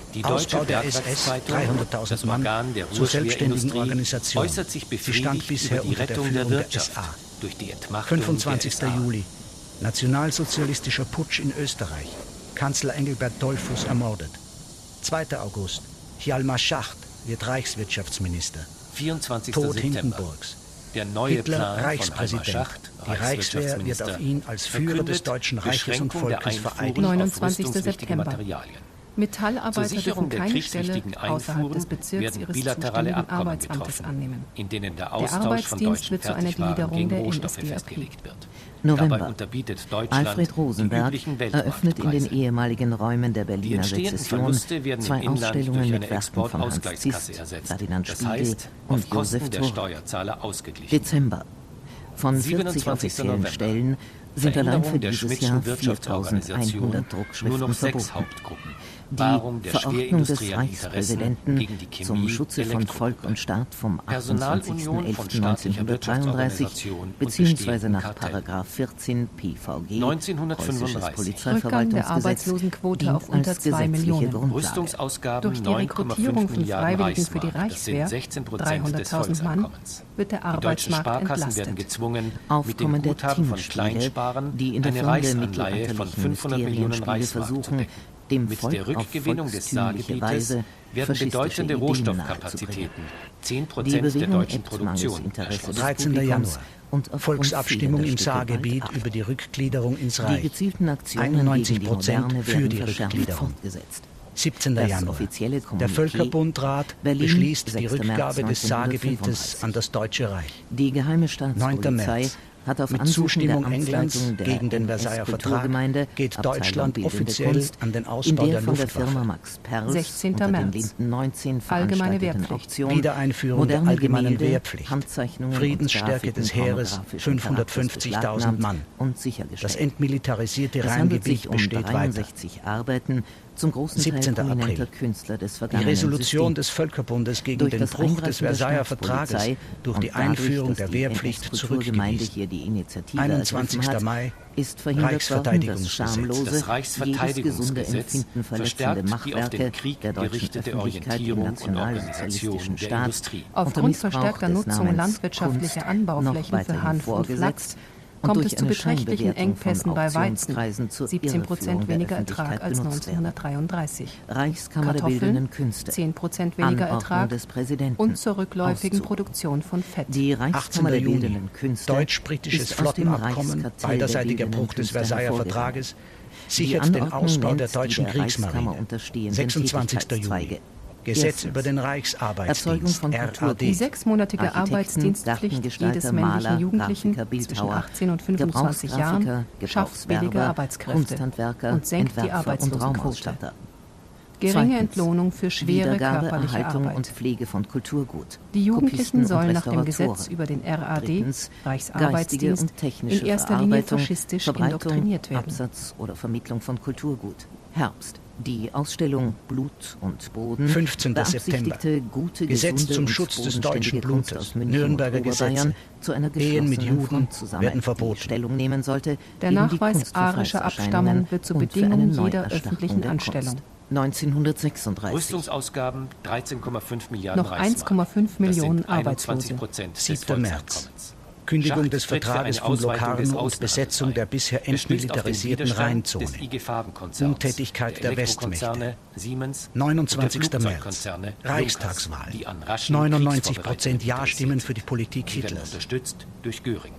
Speaker 3: Die Deutsche
Speaker 1: Ausbau der S S,
Speaker 3: Bergwerkszeitung,
Speaker 1: dreihunderttausend
Speaker 3: das
Speaker 1: Mann,
Speaker 3: Organ der
Speaker 1: zur selbstständigen
Speaker 3: Ruhrschwerindustrie,
Speaker 1: Organisation.
Speaker 3: äußert sich
Speaker 1: Sie stand
Speaker 3: befriedigt
Speaker 1: bisher
Speaker 3: über die
Speaker 1: unter der
Speaker 3: Rettung der
Speaker 1: Führung der
Speaker 3: Wirtschaft
Speaker 1: S A.
Speaker 3: durch die Entmachtung
Speaker 1: fünfundzwanzigster
Speaker 3: der S A.
Speaker 1: Juli. Nationalsozialistischer Putsch in Österreich. Kanzler Engelbert Dollfuß ermordet. zweiter August. Hjalmar Schacht wird Reichswirtschaftsminister.
Speaker 3: vierundzwanzigster
Speaker 1: Tod
Speaker 3: September.
Speaker 1: Hindenburgs.
Speaker 3: Der neue
Speaker 1: Hitler
Speaker 3: Plan von
Speaker 1: Reichspräsident.
Speaker 3: Hjalmar Schacht,
Speaker 1: Die Reichswehr wird auf ihn als Führer des Deutschen Reiches und Volkes vereidigt.
Speaker 2: neunundzwanzigster September.
Speaker 3: Materialien.
Speaker 2: Metallarbeiter dürfen keine Stelle außerhalb des Bezirks
Speaker 3: werden
Speaker 2: ihres
Speaker 3: bilaterale
Speaker 2: zuständigen
Speaker 3: Arbeitsamtes
Speaker 2: Arbeitsamtes annehmen.
Speaker 3: in denen der
Speaker 2: Der
Speaker 3: Austausch von
Speaker 2: Arbeitsdienst
Speaker 3: deutschen
Speaker 2: wird zu einer
Speaker 3: Fertigwaren
Speaker 2: Gliederung
Speaker 3: gegen
Speaker 2: der
Speaker 3: Rohstoffe
Speaker 2: N S D A P.
Speaker 3: festgelegt wird.
Speaker 4: November.
Speaker 3: Dabei unterbietet Deutschland
Speaker 4: Alfred
Speaker 3: die
Speaker 4: Rosenberg
Speaker 3: üblichen
Speaker 4: eröffnet in den
Speaker 3: Weltmarktpreise.
Speaker 4: ehemaligen Räumen der
Speaker 3: Die
Speaker 4: Berliner
Speaker 3: entstehenden
Speaker 4: Sezession
Speaker 3: Verluste werden
Speaker 4: zwei
Speaker 3: im Inland
Speaker 4: Ausstellungen
Speaker 3: durch
Speaker 4: mit
Speaker 3: eine
Speaker 4: Werken von Hans
Speaker 3: Exportausgleichskasse
Speaker 4: Zist,
Speaker 3: ersetzt.
Speaker 4: Ferdinand
Speaker 3: Das
Speaker 4: Spiegel
Speaker 3: heißt,
Speaker 4: und
Speaker 3: auf Kosten
Speaker 4: Josef
Speaker 3: der
Speaker 4: Thor.
Speaker 3: Steuerzahler ausgeglichen.
Speaker 4: Dezember. Von vierzig
Speaker 3: siebenundzwanzigster
Speaker 4: offiziellen
Speaker 3: November.
Speaker 4: Stellen sind allein
Speaker 3: Veränderung
Speaker 4: für
Speaker 3: der
Speaker 4: dieses
Speaker 3: Schmidtschen
Speaker 4: Jahr
Speaker 3: Wirtschaftsorganisation,
Speaker 4: viertausendeinhundert
Speaker 3: nur
Speaker 4: Druckschriften
Speaker 3: noch sechs
Speaker 4: verboten.
Speaker 3: Hauptgruppen.
Speaker 4: Die
Speaker 3: Wahrung der
Speaker 4: Verordnung des
Speaker 3: schwerindustriellen Interessen
Speaker 4: Reichspräsidenten
Speaker 3: gegen die Chemie,
Speaker 4: zum Schutze von Volk
Speaker 3: Elektrogruppe.
Speaker 4: und Staat vom achtundzwanzigsten
Speaker 3: Personalunion von
Speaker 4: elften
Speaker 3: staatlicher
Speaker 4: neunzehnhundertdreiunddreißig
Speaker 3: Wirtschaftsorganisation und
Speaker 4: beziehungsweise
Speaker 3: bestehenden
Speaker 4: nach
Speaker 3: Kartell.
Speaker 4: Paragraph vierzehn P V G
Speaker 3: neunzehnhundertfünfunddreißig.
Speaker 4: Preußisches
Speaker 2: Rückgang der
Speaker 4: Polizeiverwaltungsgesetz
Speaker 2: Arbeitslosenquote
Speaker 4: dient
Speaker 2: auf unter
Speaker 4: als
Speaker 2: zwei
Speaker 4: gesetzliche
Speaker 2: Millionen.
Speaker 4: Grundlage.
Speaker 3: Rüstungsausgaben
Speaker 2: Durch die
Speaker 3: neun Komma
Speaker 2: Rekrutierung
Speaker 3: fünf
Speaker 2: von
Speaker 3: Milliarden
Speaker 2: Freiwilligen für die
Speaker 3: Reichsmark. Das sind
Speaker 2: Reichswehr,
Speaker 3: sechzehn Prozent des
Speaker 2: dreihunderttausend Mann,
Speaker 3: Volkseinkommens.
Speaker 2: wird der
Speaker 3: Die deutschen
Speaker 2: Arbeitsmarkt
Speaker 3: Sparkassen
Speaker 2: entlastet.
Speaker 3: werden gezwungen, mit dem
Speaker 4: Aufkommen der
Speaker 3: Guthaben von
Speaker 4: Teamspiele,
Speaker 3: Kleinsparen
Speaker 4: die in der
Speaker 3: eine
Speaker 4: Form der
Speaker 3: Reichsanleihe von
Speaker 4: mittelalterlichen
Speaker 3: fünfhundert Millionen
Speaker 4: Mysterien-Spiele
Speaker 3: Reichsmark zu
Speaker 4: versuchen,
Speaker 3: decken.
Speaker 4: dem
Speaker 3: Mit
Speaker 4: Volk
Speaker 3: der Rückgewinnung
Speaker 4: auf
Speaker 3: des
Speaker 4: volkstümliche
Speaker 3: Saargebietes
Speaker 4: Weise
Speaker 3: werden
Speaker 4: faschistische
Speaker 3: bedeutende
Speaker 4: Ideen
Speaker 3: Rohstoffkapazitäten, zehn
Speaker 4: Die
Speaker 3: Prozent der
Speaker 4: Bewegung
Speaker 3: deutschen
Speaker 4: ebbt mangels
Speaker 3: Produktion,
Speaker 4: Interesse
Speaker 3: erschlossen.
Speaker 4: des
Speaker 1: dreizehnter
Speaker 4: Publikums
Speaker 1: Januar.
Speaker 4: und aufgrund
Speaker 1: Volksabstimmung
Speaker 4: fehlender
Speaker 1: im
Speaker 4: Stücke
Speaker 1: Saargebiet
Speaker 4: bald ab.
Speaker 1: über die Rückgliederung ins
Speaker 4: Die
Speaker 1: Reich.
Speaker 4: gezielten Aktionen
Speaker 1: einundneunzig
Speaker 4: gegen die
Speaker 1: Prozent
Speaker 4: Moderne
Speaker 1: für
Speaker 4: werden
Speaker 1: die
Speaker 4: verschärft
Speaker 1: Rückgliederung.
Speaker 4: fortgesetzt.
Speaker 1: siebzehnter
Speaker 4: Das
Speaker 1: Januar.
Speaker 4: offizielle
Speaker 1: Der
Speaker 4: Kommuniqué
Speaker 1: Völkerbundrat
Speaker 4: Berlin,
Speaker 1: beschließt die
Speaker 4: sechster März
Speaker 1: Rückgabe des Saargebietes
Speaker 4: neunzehnhundertfünfunddreißig.
Speaker 1: an das Deutsche Reich.
Speaker 4: Die geheime
Speaker 1: neunter
Speaker 4: Staatspolizei
Speaker 1: März.
Speaker 4: hat auf
Speaker 1: Mit
Speaker 4: Ansuchen
Speaker 1: Zustimmung
Speaker 4: der
Speaker 1: Englands
Speaker 4: Amtsleitung der
Speaker 1: gegen den
Speaker 4: N S
Speaker 1: Versailler Vertrag
Speaker 4: Kulturgemeinde,
Speaker 1: geht
Speaker 4: Abteilung
Speaker 1: Deutschland
Speaker 4: Bildende
Speaker 1: offiziell
Speaker 4: Kunst,
Speaker 1: an den
Speaker 4: in
Speaker 1: Ausbau
Speaker 4: der
Speaker 1: der
Speaker 4: von der
Speaker 1: Luftwaffe.
Speaker 4: Firma Max Perls
Speaker 2: sechzehnter
Speaker 4: unter den
Speaker 2: März.
Speaker 4: Linden neunzehn
Speaker 2: Allgemeine
Speaker 4: veranstalteten
Speaker 2: Wehrpflicht.
Speaker 4: Auktion
Speaker 1: Wiedereinführung der
Speaker 4: moderne
Speaker 1: allgemeinen
Speaker 4: Gemälde,
Speaker 1: Wehrpflicht.
Speaker 4: Handzeichnungen
Speaker 1: Friedensstärke
Speaker 4: und Grafiken
Speaker 1: des Heeres
Speaker 4: pornografischen
Speaker 1: fünfhundertfünfzigtausend Mann.
Speaker 4: und sichergestellt.
Speaker 1: Das entmilitarisierte
Speaker 4: Es handelt
Speaker 1: Rheingebiet
Speaker 4: sich um
Speaker 1: besteht weiter.
Speaker 4: dreiundsechzig Arbeiten, zum großen Teil
Speaker 1: siebzehnter
Speaker 4: prominenter
Speaker 1: April.
Speaker 4: Künstler des
Speaker 1: Die
Speaker 4: vergangenen
Speaker 1: Resolution
Speaker 4: Systems.
Speaker 1: des Völkerbundes gegen
Speaker 4: Durch
Speaker 1: den
Speaker 4: das
Speaker 1: Bruch des
Speaker 4: Eingreifen der
Speaker 1: Versailler
Speaker 4: Staatspolizei
Speaker 1: Vertrages durch
Speaker 4: und
Speaker 1: die
Speaker 4: dadurch,
Speaker 1: Einführung
Speaker 4: dass
Speaker 1: der
Speaker 4: die
Speaker 1: Wehrpflicht
Speaker 4: N S-Kulturgemeinde
Speaker 1: zurückgewiesen.
Speaker 4: hier die Initiative
Speaker 1: einundzwanzigster
Speaker 4: ergriffen hat,
Speaker 1: Mai.
Speaker 4: ist verhindert worden, das
Speaker 1: Reichsverteidigungsgesetz.
Speaker 4: schamlose,
Speaker 3: Das
Speaker 4: jedes gesunde
Speaker 3: Reichsverteidigungsgesetz
Speaker 4: Empfinden verletzende
Speaker 3: verstärkt die auf
Speaker 4: Machwerke
Speaker 3: den Krieg
Speaker 4: der deutschen
Speaker 3: gerichtete
Speaker 4: Öffentlichkeit im
Speaker 3: Orientierung und
Speaker 4: nationalsozialistischen
Speaker 3: Organisation der
Speaker 4: Staat
Speaker 3: Industrie.
Speaker 4: unter
Speaker 2: Aufgrund
Speaker 4: Missbrauch
Speaker 2: verstärkter
Speaker 4: des
Speaker 2: Nutzung
Speaker 4: Namens
Speaker 2: landwirtschaftlicher
Speaker 4: Kunst
Speaker 2: Anbauflächen
Speaker 4: noch
Speaker 2: für
Speaker 4: weiterhin
Speaker 2: Hanf und
Speaker 4: vorgesetzt
Speaker 2: Flachs
Speaker 4: und
Speaker 2: kommt
Speaker 4: durch
Speaker 2: es zu
Speaker 4: eine
Speaker 2: beträchtlichen
Speaker 4: Scheinbewertung
Speaker 2: Engpässen
Speaker 4: von
Speaker 2: bei Weizen,
Speaker 4: Auktionskreisen zur
Speaker 2: siebzehn
Speaker 4: Irreführung
Speaker 2: Prozent
Speaker 4: der
Speaker 2: weniger Ertrag
Speaker 4: Öffentlichkeit
Speaker 2: als
Speaker 4: benutzt werden.
Speaker 2: neunzehnhundertdreiunddreißig.
Speaker 4: Reichskammer der
Speaker 2: Kartoffeln,
Speaker 4: Bildenden Künste,
Speaker 2: zehn Prozent weniger
Speaker 4: Anordnung
Speaker 2: Ertrag
Speaker 4: des Präsidenten,
Speaker 2: und zur rückläufigen
Speaker 4: Auszug.
Speaker 2: Produktion von Fett.
Speaker 4: Die Reichskammer
Speaker 1: achtzehnter
Speaker 4: der
Speaker 1: Juni.
Speaker 4: Bildenden Künste
Speaker 1: Deutsch-britisches
Speaker 4: ist aus dem
Speaker 1: Flottenabkommen,
Speaker 4: Reichskartell
Speaker 1: beiderseitiger
Speaker 4: der
Speaker 1: Bruch
Speaker 4: Bildenden
Speaker 1: des
Speaker 4: Künste
Speaker 1: Versailler
Speaker 4: hervorgegangen.
Speaker 1: Vertrages,
Speaker 4: Die
Speaker 1: sichert den
Speaker 4: Anordnung
Speaker 1: Ausbau
Speaker 4: nennt
Speaker 1: der
Speaker 4: die
Speaker 1: deutschen
Speaker 4: der Reichskammer
Speaker 1: Kriegsmarine.
Speaker 4: unterstehenden
Speaker 1: sechsundzwanzigster Juli.
Speaker 4: Tätigkeitszweige.
Speaker 1: Gesetz
Speaker 4: Erstens.
Speaker 1: über den
Speaker 4: Erzeugung
Speaker 1: Reichsarbeitsdienst,
Speaker 4: von
Speaker 1: R A
Speaker 4: Kulturgut.
Speaker 2: Die
Speaker 1: D.
Speaker 2: sechsmonatige
Speaker 4: Architekten,
Speaker 2: Arbeitsdienstpflicht
Speaker 4: Gartengestalter,
Speaker 2: jedes männlichen
Speaker 4: Maler,
Speaker 2: Jugendlichen
Speaker 4: Grafiker,
Speaker 2: zwischen
Speaker 4: Bildhauer,
Speaker 2: achtzehn und fünfundzwanzig Jahren
Speaker 4: Gebrauchsgrafiker,
Speaker 2: schafft billige
Speaker 4: Gebrauchswerber,
Speaker 2: Arbeitskräfte
Speaker 4: Kunsthandwerker,
Speaker 2: und senkt die
Speaker 4: Entwerfer und
Speaker 2: Arbeitslosenquote.
Speaker 4: Raumausstatter.
Speaker 2: Geringe
Speaker 4: Zweitens.
Speaker 2: Entlohnung für schwere
Speaker 4: Wiedergabe,
Speaker 2: körperliche
Speaker 4: Erhaltung
Speaker 2: Arbeit.
Speaker 4: und Pflege von Kulturgut.
Speaker 2: Die Jugendlichen
Speaker 4: Kopisten und
Speaker 2: sollen nach dem
Speaker 4: Restauratoren.
Speaker 2: Gesetz über den R A D,
Speaker 4: Drittens. Geistige
Speaker 2: Reichsarbeitsdienst,
Speaker 4: und technische
Speaker 2: in erster Linie
Speaker 4: Verarbeitung,
Speaker 2: faschistisch
Speaker 4: Verbreitung,
Speaker 2: indoktriniert werden.
Speaker 4: Absatz oder Vermittlung von Kulturgut. Herbst. Die Ausstellung Blut und Boden
Speaker 1: fünfzehnter
Speaker 4: beabsichtigte
Speaker 1: September.
Speaker 4: gute,
Speaker 1: Gesetz
Speaker 4: gesunde
Speaker 1: zum
Speaker 4: und
Speaker 1: Schutz des
Speaker 4: bodenständige
Speaker 1: deutschen
Speaker 4: Kunst
Speaker 1: Blutes.
Speaker 4: aus München
Speaker 1: Nürnberger
Speaker 4: und Oberbayern
Speaker 1: Gesetze.
Speaker 4: zu einer
Speaker 1: Ehen mit
Speaker 4: geschlossenen
Speaker 1: Juden
Speaker 4: Front zusammen,
Speaker 1: werden
Speaker 4: die
Speaker 1: verboten.
Speaker 4: Stellung nehmen sollte
Speaker 2: Der
Speaker 4: gegen die
Speaker 2: Nachweis arischer
Speaker 4: Kunstverfallserscheinungen
Speaker 2: Abstammung wird zur
Speaker 4: und für eine
Speaker 2: Bedingung jeder
Speaker 4: Neuerstarkung
Speaker 2: öffentlichen
Speaker 4: der
Speaker 2: Anstellung.
Speaker 4: Kunst. neunzehnhundertsechsunddreißig.
Speaker 3: Rüstungsausgaben dreizehn Komma fünf Milliarden
Speaker 2: Noch
Speaker 3: Reichsmark.
Speaker 2: eins Komma fünf
Speaker 3: Das
Speaker 2: Millionen
Speaker 3: sind einundzwanzig
Speaker 2: Arbeitslose.
Speaker 3: Prozent des
Speaker 1: siebter März.
Speaker 3: Volkseinkommens.
Speaker 1: Kündigung
Speaker 3: Schacht
Speaker 1: des
Speaker 3: tritt für
Speaker 1: Vertrages
Speaker 3: eine
Speaker 1: von
Speaker 3: Ausweitung
Speaker 1: Locarno
Speaker 3: des
Speaker 1: und
Speaker 3: Auslandes
Speaker 1: Besetzung
Speaker 3: ein.
Speaker 1: der bisher
Speaker 3: Er stößt auf den
Speaker 1: entmilitarisierten
Speaker 3: Widerstand
Speaker 1: Rheinzone.
Speaker 3: des I G Farben-Konzerns,
Speaker 1: Untätigkeit der
Speaker 3: Elektrokonzerne,
Speaker 1: Westmächte.
Speaker 3: Siemens
Speaker 1: neunundzwanzigster
Speaker 3: und der
Speaker 1: März.
Speaker 3: Flugzeugkonzerne
Speaker 1: Reichstagswahl.
Speaker 3: Lukas, die an raschen
Speaker 1: neunundneunzig Prozent
Speaker 3: Kriegsvorbereitungen
Speaker 1: Ja-Stimmen
Speaker 3: interessiert
Speaker 1: für die Politik
Speaker 3: Sie werden
Speaker 1: Hitlers.
Speaker 3: unterstützt durch Göring.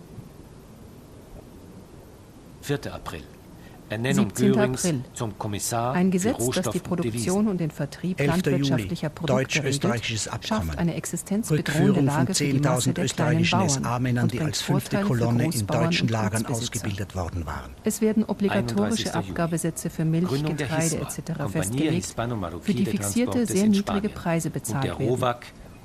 Speaker 3: vierter April. Ernennung
Speaker 2: siebzehnter
Speaker 3: Görings
Speaker 2: April.
Speaker 3: zum Kommissar
Speaker 2: Ein
Speaker 3: für
Speaker 2: Gesetz, das
Speaker 3: Rohstoff
Speaker 2: die
Speaker 3: und
Speaker 2: Produktion
Speaker 3: Devisen.
Speaker 2: und den Vertrieb
Speaker 1: elfter
Speaker 2: landwirtschaftlicher
Speaker 1: Juli.
Speaker 2: Produkte
Speaker 1: Deutsch-österreichisches
Speaker 2: regelt,
Speaker 1: Abkommen.
Speaker 2: schafft eine existenzbedrohende
Speaker 1: Rückführung
Speaker 2: Lage
Speaker 1: von
Speaker 2: für die Masse
Speaker 1: zehntausend
Speaker 2: der kleinen
Speaker 1: österreichischen
Speaker 2: Bauern
Speaker 1: S A-Männern,
Speaker 2: und
Speaker 1: die
Speaker 2: bringt
Speaker 1: als fünfte
Speaker 2: Vorteile für
Speaker 1: Kolonne in
Speaker 2: Großbauern
Speaker 1: deutschen
Speaker 2: und
Speaker 1: Lagern
Speaker 2: Gutsbesitzer.
Speaker 1: ausgebildet worden waren.
Speaker 2: Es werden obligatorische
Speaker 3: einunddreißigster Juli.
Speaker 2: Abgabesätze für Milch,
Speaker 3: Gründung der
Speaker 2: Getreide
Speaker 3: Hisma,
Speaker 2: et cetera
Speaker 3: Compagnia
Speaker 2: festgelegt,
Speaker 3: Hispano-Marroquí
Speaker 2: für die
Speaker 3: de
Speaker 2: fixierte,
Speaker 3: Transportes
Speaker 2: sehr
Speaker 3: in
Speaker 2: niedrige
Speaker 3: Spanien.
Speaker 2: Preise
Speaker 3: Und der
Speaker 2: bezahlt werden.
Speaker 3: ROWAG,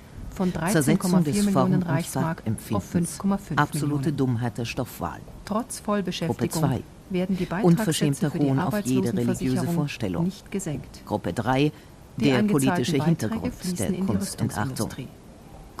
Speaker 2: von dreizehn Komma vier Millionen Reichsmark auf fünf Komma fünf Millionen.
Speaker 4: Absolute Dummheit der Stoffwahl.
Speaker 2: Trotz Vollbeschäftigung
Speaker 4: Gruppe zwei.
Speaker 2: werden die
Speaker 4: Unverschämter
Speaker 2: Beitragssätze für die
Speaker 4: Hohn auf jede religiöse
Speaker 2: Arbeitslosenversicherung
Speaker 4: Vorstellung.
Speaker 2: nicht gesenkt.
Speaker 4: Gruppe drei.
Speaker 2: Die
Speaker 4: Der
Speaker 2: eingezahlten
Speaker 4: politische
Speaker 2: Beiträge
Speaker 4: Hintergrund
Speaker 2: fließen
Speaker 4: der
Speaker 2: in die
Speaker 4: Kunstentartung.
Speaker 2: Rüstungsindustrie.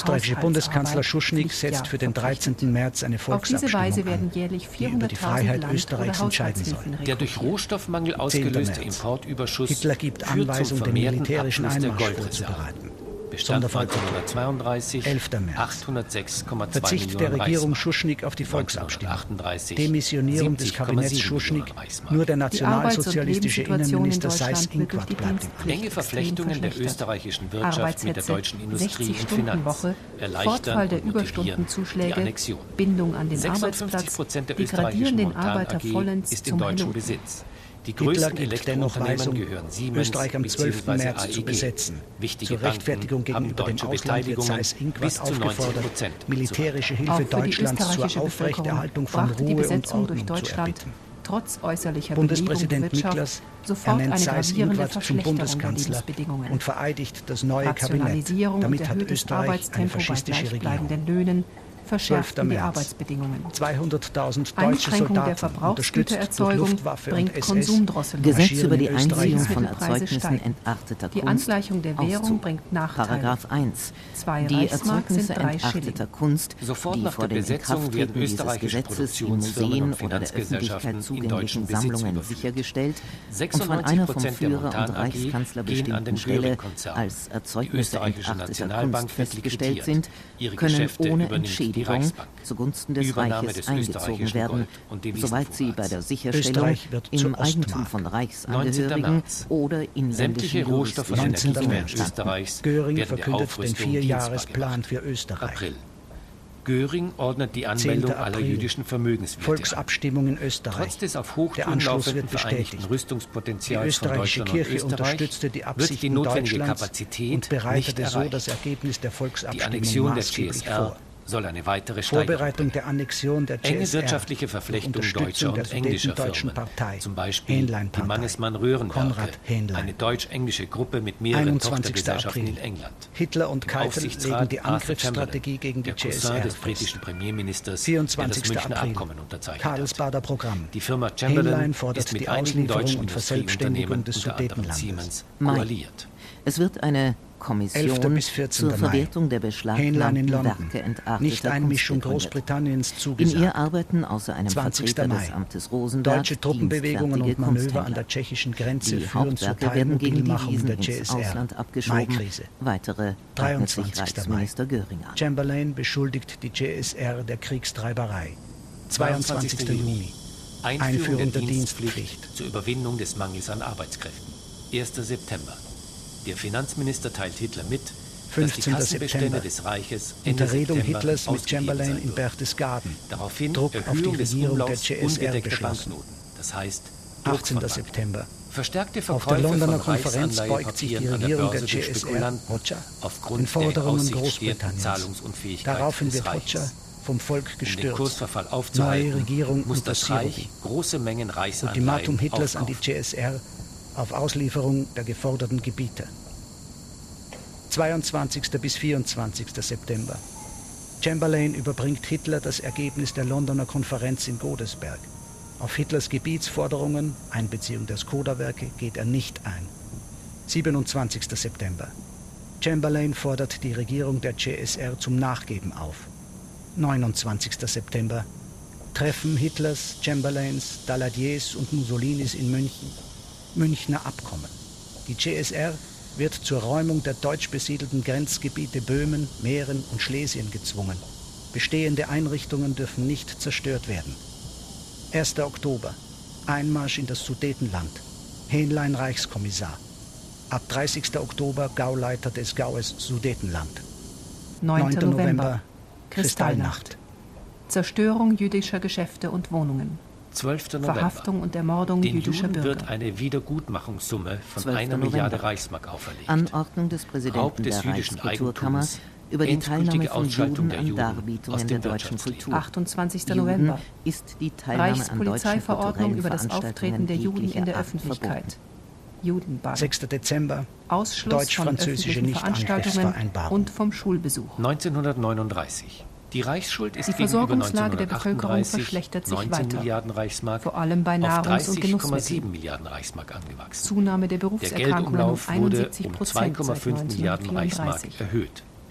Speaker 1: österreichische Bundeskanzler Schuschnigg setzt für den dreizehnten März eine Volksabstimmung an, die über die Freiheit Österreichs entscheiden soll.
Speaker 3: Der durch Rohstoffmangel ausgelöste Importüberschuss
Speaker 1: Hitler gibt
Speaker 3: führt
Speaker 1: Anweisung,
Speaker 3: zum
Speaker 1: den
Speaker 3: vermehrten
Speaker 1: militärischen
Speaker 3: Abfluss der
Speaker 1: Einmarsch
Speaker 3: Goldreserven.
Speaker 1: vorzubereiten.
Speaker 3: Sonderfall neunzehnhundertzweiunddreißig, elfter März. achthundertsechs Komma zwei
Speaker 1: Verzicht der Regierung Schuschnigg auf die Volksabstimmung. Demissionierung des Kabinetts Schuschnigg. Nur der nationalsozialistische Innenminister Seyß-Inquart bleibt im Amt.
Speaker 3: Enge Verflechtungen der österreichischen Wirtschaft mit der deutschen Industrie und Finanz erleichtern und motivieren die Annexion.
Speaker 2: Bindung an den
Speaker 3: sechsundfünfzig Prozent der österreichischen Montan A G ist in deutschem Besitz. Die größten Elektrounternehmen gehören Siemens
Speaker 1: Österreich am zwölften März zu besetzen.
Speaker 3: Wichtige
Speaker 1: Zur Rechtfertigung
Speaker 3: Banken
Speaker 1: gegenüber dem
Speaker 3: haben
Speaker 1: Ausland
Speaker 3: deutsche
Speaker 1: wird
Speaker 3: Beteiligungen
Speaker 1: Seyß-Inquart
Speaker 3: bis zu neunzig
Speaker 1: aufgefordert,
Speaker 3: Prozent
Speaker 1: militärische
Speaker 2: Auch
Speaker 1: Hilfe
Speaker 2: für die
Speaker 1: Deutschlands zur
Speaker 2: österreichische
Speaker 1: Aufrechterhaltung von
Speaker 2: Bevölkerung
Speaker 1: Ruhe
Speaker 2: brachte die
Speaker 1: und
Speaker 2: Besetzung durch
Speaker 1: Ordnung zu
Speaker 2: Deutschland
Speaker 1: erbitten.
Speaker 2: trotz äußerlicher
Speaker 1: Bundespräsident
Speaker 2: Belebung der
Speaker 1: Miklas
Speaker 2: Wirtschaft sofort eine
Speaker 1: ernennt
Speaker 2: gravierende
Speaker 1: Seyß-Inquart zum
Speaker 2: Verschlechterung der
Speaker 1: Bundeskanzler
Speaker 2: Lebensbedingungen.
Speaker 1: und vereidigt das neue Kabinett.
Speaker 2: Rationalisierung
Speaker 1: Damit
Speaker 2: und
Speaker 1: hat
Speaker 2: erhöhtes
Speaker 1: Österreich eine
Speaker 2: Arbeitstempo bei
Speaker 1: faschistische Regierung.
Speaker 2: gleichbleibenden Löhnen verschärften die
Speaker 1: März.
Speaker 2: Arbeitsbedingungen.
Speaker 1: zweihunderttausend deutsche
Speaker 2: Einschränkung der
Speaker 1: Soldaten, unterstützt durch
Speaker 2: Verbrauchsgütererzeugung
Speaker 1: Luftwaffe und
Speaker 2: bringt
Speaker 1: S S,
Speaker 2: Konsumdrosselung.
Speaker 4: Gesetz über die
Speaker 1: in Österreich
Speaker 4: Einziehung von
Speaker 2: Lebensmittelpreise
Speaker 4: Erzeugnissen
Speaker 2: steigen.
Speaker 4: entarteter
Speaker 2: Die
Speaker 4: Kunst.
Speaker 2: Angleichung der Währung
Speaker 4: Auszug.
Speaker 2: bringt Nachteile.
Speaker 4: Paragraph eins.
Speaker 2: Zwei
Speaker 4: Die
Speaker 2: Reichsmark
Speaker 4: Erzeugnisse
Speaker 2: sind drei
Speaker 4: entarteter
Speaker 2: Schilling.
Speaker 4: Kunst,
Speaker 3: Sofort
Speaker 4: die
Speaker 3: nach
Speaker 4: vor
Speaker 3: der
Speaker 4: dem
Speaker 3: Besetzung werden
Speaker 4: Inkrafttreten dieses
Speaker 3: österreichische
Speaker 4: Gesetzes in
Speaker 3: Produktionsfirmen
Speaker 4: Museen
Speaker 3: und
Speaker 4: oder der
Speaker 3: Finanzgesellschaften
Speaker 4: Öffentlichkeit
Speaker 3: in
Speaker 4: zugänglichen
Speaker 3: deutschen Besitz
Speaker 4: Sammlungen
Speaker 3: überführt.
Speaker 4: sichergestellt und von
Speaker 3: sechsundneunzig
Speaker 4: einer vom
Speaker 3: Prozent der
Speaker 4: Führer und
Speaker 3: Montan A G
Speaker 4: Reichskanzler
Speaker 3: gehen an
Speaker 4: bestimmten
Speaker 3: den
Speaker 4: Stelle
Speaker 3: Göring-Konzern.
Speaker 4: als
Speaker 3: Die
Speaker 4: Erzeugnisse
Speaker 3: österreichische
Speaker 4: entarteter
Speaker 3: Nationalbank
Speaker 4: Kunst
Speaker 3: wird
Speaker 4: festgestellt
Speaker 3: liquidiert.
Speaker 4: sind,
Speaker 3: Ihre
Speaker 4: können
Speaker 3: Geschäfte
Speaker 4: ohne
Speaker 3: übernimmt die
Speaker 4: Entschädigung
Speaker 3: Reichsbank.
Speaker 4: zugunsten des
Speaker 3: Übernahme
Speaker 4: Reiches
Speaker 3: des
Speaker 4: eingezogen
Speaker 3: österreichischen
Speaker 4: werden,
Speaker 3: Gold- und
Speaker 4: soweit sie bei der
Speaker 3: Devisenvorrats.
Speaker 4: Sicherstellung
Speaker 1: Österreich wird zur
Speaker 4: im Eigentum
Speaker 1: Ostmark.
Speaker 4: von
Speaker 3: neunzehnter
Speaker 4: Reichsangehörigen
Speaker 3: März.
Speaker 4: oder inländischen
Speaker 3: Sämtliche Rohstoffe und
Speaker 4: juristischen
Speaker 1: neunzehnter
Speaker 3: Energiequellen
Speaker 1: März.
Speaker 4: Personen
Speaker 3: Österreichs
Speaker 1: Göring
Speaker 3: werden der
Speaker 1: verkündet den
Speaker 3: Aufrüstung
Speaker 1: Vierjahresplan
Speaker 3: dienstbar
Speaker 1: für
Speaker 3: gemacht.
Speaker 1: Österreich.
Speaker 3: April. Göring ordnet die Anmeldung aller
Speaker 1: April.
Speaker 3: jüdischen Vermögenswerte an.
Speaker 1: Volksabstimmung in Österreich.
Speaker 3: Trotz des auf
Speaker 1: Der
Speaker 3: Hochtouren
Speaker 1: Anschluss
Speaker 3: laufenden
Speaker 1: wird
Speaker 3: vereinigten
Speaker 1: bestätigt. Die
Speaker 3: Rüstungspotenzials von
Speaker 1: österreichische
Speaker 3: Deutschland und
Speaker 1: Kirche
Speaker 3: Österreich
Speaker 1: unterstützte die
Speaker 3: wird die
Speaker 1: Absichten
Speaker 3: notwendige
Speaker 1: Deutschlands
Speaker 3: Kapazität
Speaker 1: und bereitete
Speaker 3: nicht
Speaker 1: so
Speaker 3: erreicht.
Speaker 1: das Ergebnis der
Speaker 3: Die
Speaker 1: Volksabstimmung
Speaker 3: Annexion der G
Speaker 1: maßgeblich
Speaker 3: S R
Speaker 1: vor.
Speaker 3: soll eine weitere Steigerung
Speaker 1: Vorbereitung der Annexion der G
Speaker 3: Enge
Speaker 1: S R
Speaker 3: wirtschaftliche Verflechtung
Speaker 1: durch
Speaker 3: deutscher
Speaker 1: Unterstützung der
Speaker 3: und englischer
Speaker 1: Sudetendeutschen
Speaker 3: Firmen,
Speaker 1: Partei,
Speaker 3: zum Beispiel
Speaker 1: Hähnlein-Partei,
Speaker 3: die Mannesmann-Röhrenwerke,
Speaker 1: Konrad Hähnlein.
Speaker 3: eine deutsch-englische Gruppe mit mehreren
Speaker 1: einundzwanzigster
Speaker 3: Tochtergesellschaften
Speaker 1: April.
Speaker 3: in England.
Speaker 1: Hitler und
Speaker 3: Der
Speaker 1: Keitel
Speaker 3: Aufsichtsrat
Speaker 1: legen die
Speaker 3: Arthur
Speaker 1: Angriffsstrategie
Speaker 3: Chamberlain,
Speaker 1: gegen die
Speaker 3: der
Speaker 1: G S
Speaker 3: Cousin
Speaker 1: R
Speaker 3: des
Speaker 1: fest.
Speaker 3: britischen Premierministers, der das
Speaker 1: vierundzwanzigster
Speaker 3: Münchner
Speaker 1: April.
Speaker 3: Abkommen unterzeichnet
Speaker 1: Karlsbader
Speaker 3: hat.
Speaker 1: Programm.
Speaker 3: Die Firma Chamberlain
Speaker 1: Hähnlein fordert
Speaker 3: ist mit
Speaker 1: die
Speaker 3: einigen
Speaker 1: Auslieferung
Speaker 3: deutschen
Speaker 1: und Verselbstständigung
Speaker 3: Industrieunternehmen,
Speaker 1: des
Speaker 3: unter anderem
Speaker 1: Sudetenlandes.
Speaker 3: Siemens,
Speaker 4: Mai.
Speaker 3: koaliert.
Speaker 4: Es wird eine
Speaker 1: elfter
Speaker 4: Kommission
Speaker 1: bis vierzehnter
Speaker 4: zur
Speaker 1: Mai.
Speaker 4: Verwertung der
Speaker 1: Hähnlein in
Speaker 4: beschlagnahmten
Speaker 1: London.
Speaker 4: Werke entarteter
Speaker 1: Nichteinmischung
Speaker 4: Kunst gegründet.
Speaker 1: Großbritanniens
Speaker 4: In
Speaker 1: zugesagt.
Speaker 4: ihr arbeiten außer einem
Speaker 1: zwanzigster
Speaker 4: Vertreter
Speaker 1: Mai.
Speaker 4: des Amtes Rosenberg
Speaker 1: Deutsche Truppenbewegungen und
Speaker 4: dienstfertige
Speaker 1: Manöver an
Speaker 4: Kunsthändler.
Speaker 1: der tschechischen Grenze
Speaker 4: Die
Speaker 1: führen zur
Speaker 4: Hauptwerke werden gegen
Speaker 1: Teilmobilmachung
Speaker 4: Devisen
Speaker 1: der G
Speaker 4: ins
Speaker 1: S R.
Speaker 4: Ausland abgeschoben.
Speaker 1: Mai-Krise.
Speaker 4: Weitere eignet sich
Speaker 1: dreiundzwanzigster Mai.
Speaker 4: Reichsminister Göring an.
Speaker 1: Chamberlain beschuldigt die G S R der Kriegstreiberei. zweiundzwanzigster Juni.
Speaker 3: Einführung der Dienstpflicht zur Überwindung des Mangels an Arbeitskräften. erster September. Der Finanzminister teilt Hitler mit, dass die
Speaker 1: fünfzehnter
Speaker 3: Kassenbestände
Speaker 1: September.
Speaker 3: des Reiches Ende
Speaker 1: Unterredung
Speaker 3: September
Speaker 1: Hitlers mit
Speaker 3: ausgegeben
Speaker 1: Chamberlain
Speaker 3: sein
Speaker 1: in
Speaker 3: würden.
Speaker 1: Berchtesgaden.
Speaker 3: Daraufhin
Speaker 1: Druck auf die
Speaker 3: Erhöhung des
Speaker 1: Regierung der
Speaker 3: Umlaufs
Speaker 1: G S R
Speaker 3: ungedeckter
Speaker 1: beschlossen.
Speaker 3: Banknoten, das heißt
Speaker 1: achtzehnter
Speaker 3: Druckverband.
Speaker 1: September.
Speaker 3: Verstärkte
Speaker 1: Auf der
Speaker 3: Verkäufe
Speaker 1: Londoner
Speaker 3: von
Speaker 1: Konferenz beugt sich die
Speaker 3: Reichsanleihepapieren an der
Speaker 1: Regierung der
Speaker 3: Börse
Speaker 1: G
Speaker 3: durch
Speaker 1: S R,
Speaker 3: Spekulanten
Speaker 1: Hoxha, den
Speaker 3: aufgrund der
Speaker 1: Forderungen
Speaker 3: aussichtsstehenden
Speaker 1: Großbritanniens.
Speaker 3: Zahlungsunfähigkeit
Speaker 1: Daraufhin
Speaker 3: des
Speaker 1: wird
Speaker 3: Reiches.
Speaker 1: Hoxha vom Volk
Speaker 3: Um den
Speaker 1: gestürzt.
Speaker 3: Kursverfall
Speaker 1: Neue
Speaker 3: aufzuhalten,
Speaker 1: Regierung
Speaker 3: muss
Speaker 1: unter
Speaker 3: das
Speaker 1: Seehofer.
Speaker 3: Reich große Mengen Reichsanleihen
Speaker 1: Ultimatum Hitlers an die
Speaker 3: aufkaufen.
Speaker 1: G S R auf Auslieferung der geforderten Gebiete. zweiundzwanzigster bis vierundzwanzigster September. Chamberlain überbringt Hitler das Ergebnis der Londoner Konferenz in Godesberg. Auf Hitlers Gebietsforderungen, Einbeziehung der Skoda-Werke, geht er nicht ein. siebenundzwanzigster September. Chamberlain fordert die Regierung der G S R zum Nachgeben auf. neunundzwanzigster September. Treffen Hitlers, Chamberlains, Daladiers und Mussolinis in München. Münchner Abkommen. Die G S R wird zur Räumung der deutsch besiedelten Grenzgebiete Böhmen, Mähren und Schlesien gezwungen. Bestehende Einrichtungen dürfen nicht zerstört werden. erster Oktober. Einmarsch in das Sudetenland. Hähnlein Reichskommissar. Ab dreißigster Oktober Gauleiter des Gaues Sudetenland.
Speaker 2: neunter November.
Speaker 1: Kristallnacht.
Speaker 2: Zerstörung jüdischer Geschäfte und Wohnungen.
Speaker 3: zwölfter November.
Speaker 2: Verhaftung und Ermordung
Speaker 3: Den
Speaker 2: jüdischer
Speaker 3: Juden
Speaker 2: Bürger.
Speaker 3: wird eine Wiedergutmachungssumme von
Speaker 4: zwölfter
Speaker 3: einer
Speaker 4: November.
Speaker 3: Milliarde Reichsmark auferlegt.
Speaker 4: Anordnung des
Speaker 3: Raub
Speaker 4: Präsidenten
Speaker 3: des
Speaker 4: der
Speaker 3: jüdischen
Speaker 4: Reichskulturkammer
Speaker 3: Eigentums,
Speaker 4: über die Teilnahme
Speaker 3: endgültige
Speaker 4: von
Speaker 3: Ausschaltung
Speaker 4: Juden
Speaker 3: der
Speaker 4: an
Speaker 3: Juden
Speaker 4: Darbietungen
Speaker 3: aus
Speaker 4: der
Speaker 3: dem
Speaker 4: deutschen
Speaker 3: Wirtschaftsleben.
Speaker 4: Kultur.
Speaker 2: achtundzwanzigster
Speaker 4: Juden
Speaker 2: November.
Speaker 4: ist die Teilnahme an deutschen
Speaker 2: Reichspolizeiverordnung
Speaker 4: kulturellen
Speaker 2: über das
Speaker 4: Veranstaltungen
Speaker 2: Auftreten der Juden in
Speaker 4: jeglicher
Speaker 2: der
Speaker 4: Art
Speaker 2: Öffentlichkeit.
Speaker 4: verboten.
Speaker 2: Judenbann.
Speaker 1: sechster Dezember.
Speaker 2: Ausschluss von
Speaker 1: Deutsch-französische
Speaker 2: öffentlichen Veranstaltungen
Speaker 1: Nichtangriffsvereinbarung.
Speaker 2: und vom Schulbesuch.
Speaker 3: neunzehnhundertneununddreißig. Die Reichsschuld ist
Speaker 2: Die
Speaker 3: gegenüber
Speaker 2: Versorgungslage der Bevölkerung
Speaker 3: neunzehnhundertachtunddreißig
Speaker 2: verschlechtert sich
Speaker 3: neunzehn
Speaker 2: weiter.
Speaker 3: Milliarden Reichsmark
Speaker 2: Vor allem bei
Speaker 3: auf
Speaker 2: Nahrungs- und
Speaker 3: dreißig Komma
Speaker 2: Genussmitteln.
Speaker 3: sieben Milliarden Reichsmark angewachsen.
Speaker 2: Zunahme der
Speaker 3: Der
Speaker 2: Berufserkrankungen um
Speaker 3: Geldumlauf wurde
Speaker 2: einundsiebzig
Speaker 3: um
Speaker 2: Prozent
Speaker 3: zwei
Speaker 2: seit
Speaker 3: Komma fünf Milliarden Reichsmark
Speaker 2: neunzehnhundertvierunddreißig.
Speaker 3: erhöht.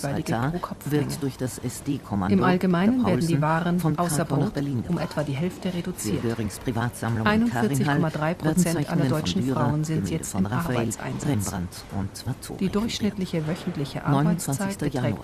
Speaker 4: jeweilige
Speaker 2: Altar
Speaker 4: Pro-Kopf-Menge.
Speaker 2: wird durch das S D-Kommando
Speaker 4: Im Allgemeinen werden die
Speaker 2: Paulsen
Speaker 4: Waren
Speaker 2: von
Speaker 4: außer
Speaker 2: Krakau nach
Speaker 4: Brot
Speaker 2: Berlin
Speaker 4: um
Speaker 2: gebracht.
Speaker 4: etwa die Hälfte
Speaker 2: Für
Speaker 4: reduziert.
Speaker 2: Görings Privatsammlung in
Speaker 4: einundvierzig Komma drei
Speaker 2: Karinhall werden
Speaker 4: Prozent aller
Speaker 2: Zeichnungen
Speaker 4: deutschen
Speaker 2: von Dürer,
Speaker 4: Frauen sind
Speaker 2: Gemälde
Speaker 4: jetzt
Speaker 2: von
Speaker 4: im
Speaker 2: Raphael,
Speaker 4: Arbeitseinsatz.
Speaker 2: Rembrandt und Watteau
Speaker 4: Die
Speaker 2: requiriert.
Speaker 4: durchschnittliche wöchentliche
Speaker 2: neunundzwanzig
Speaker 4: einundzwanzigster Januar.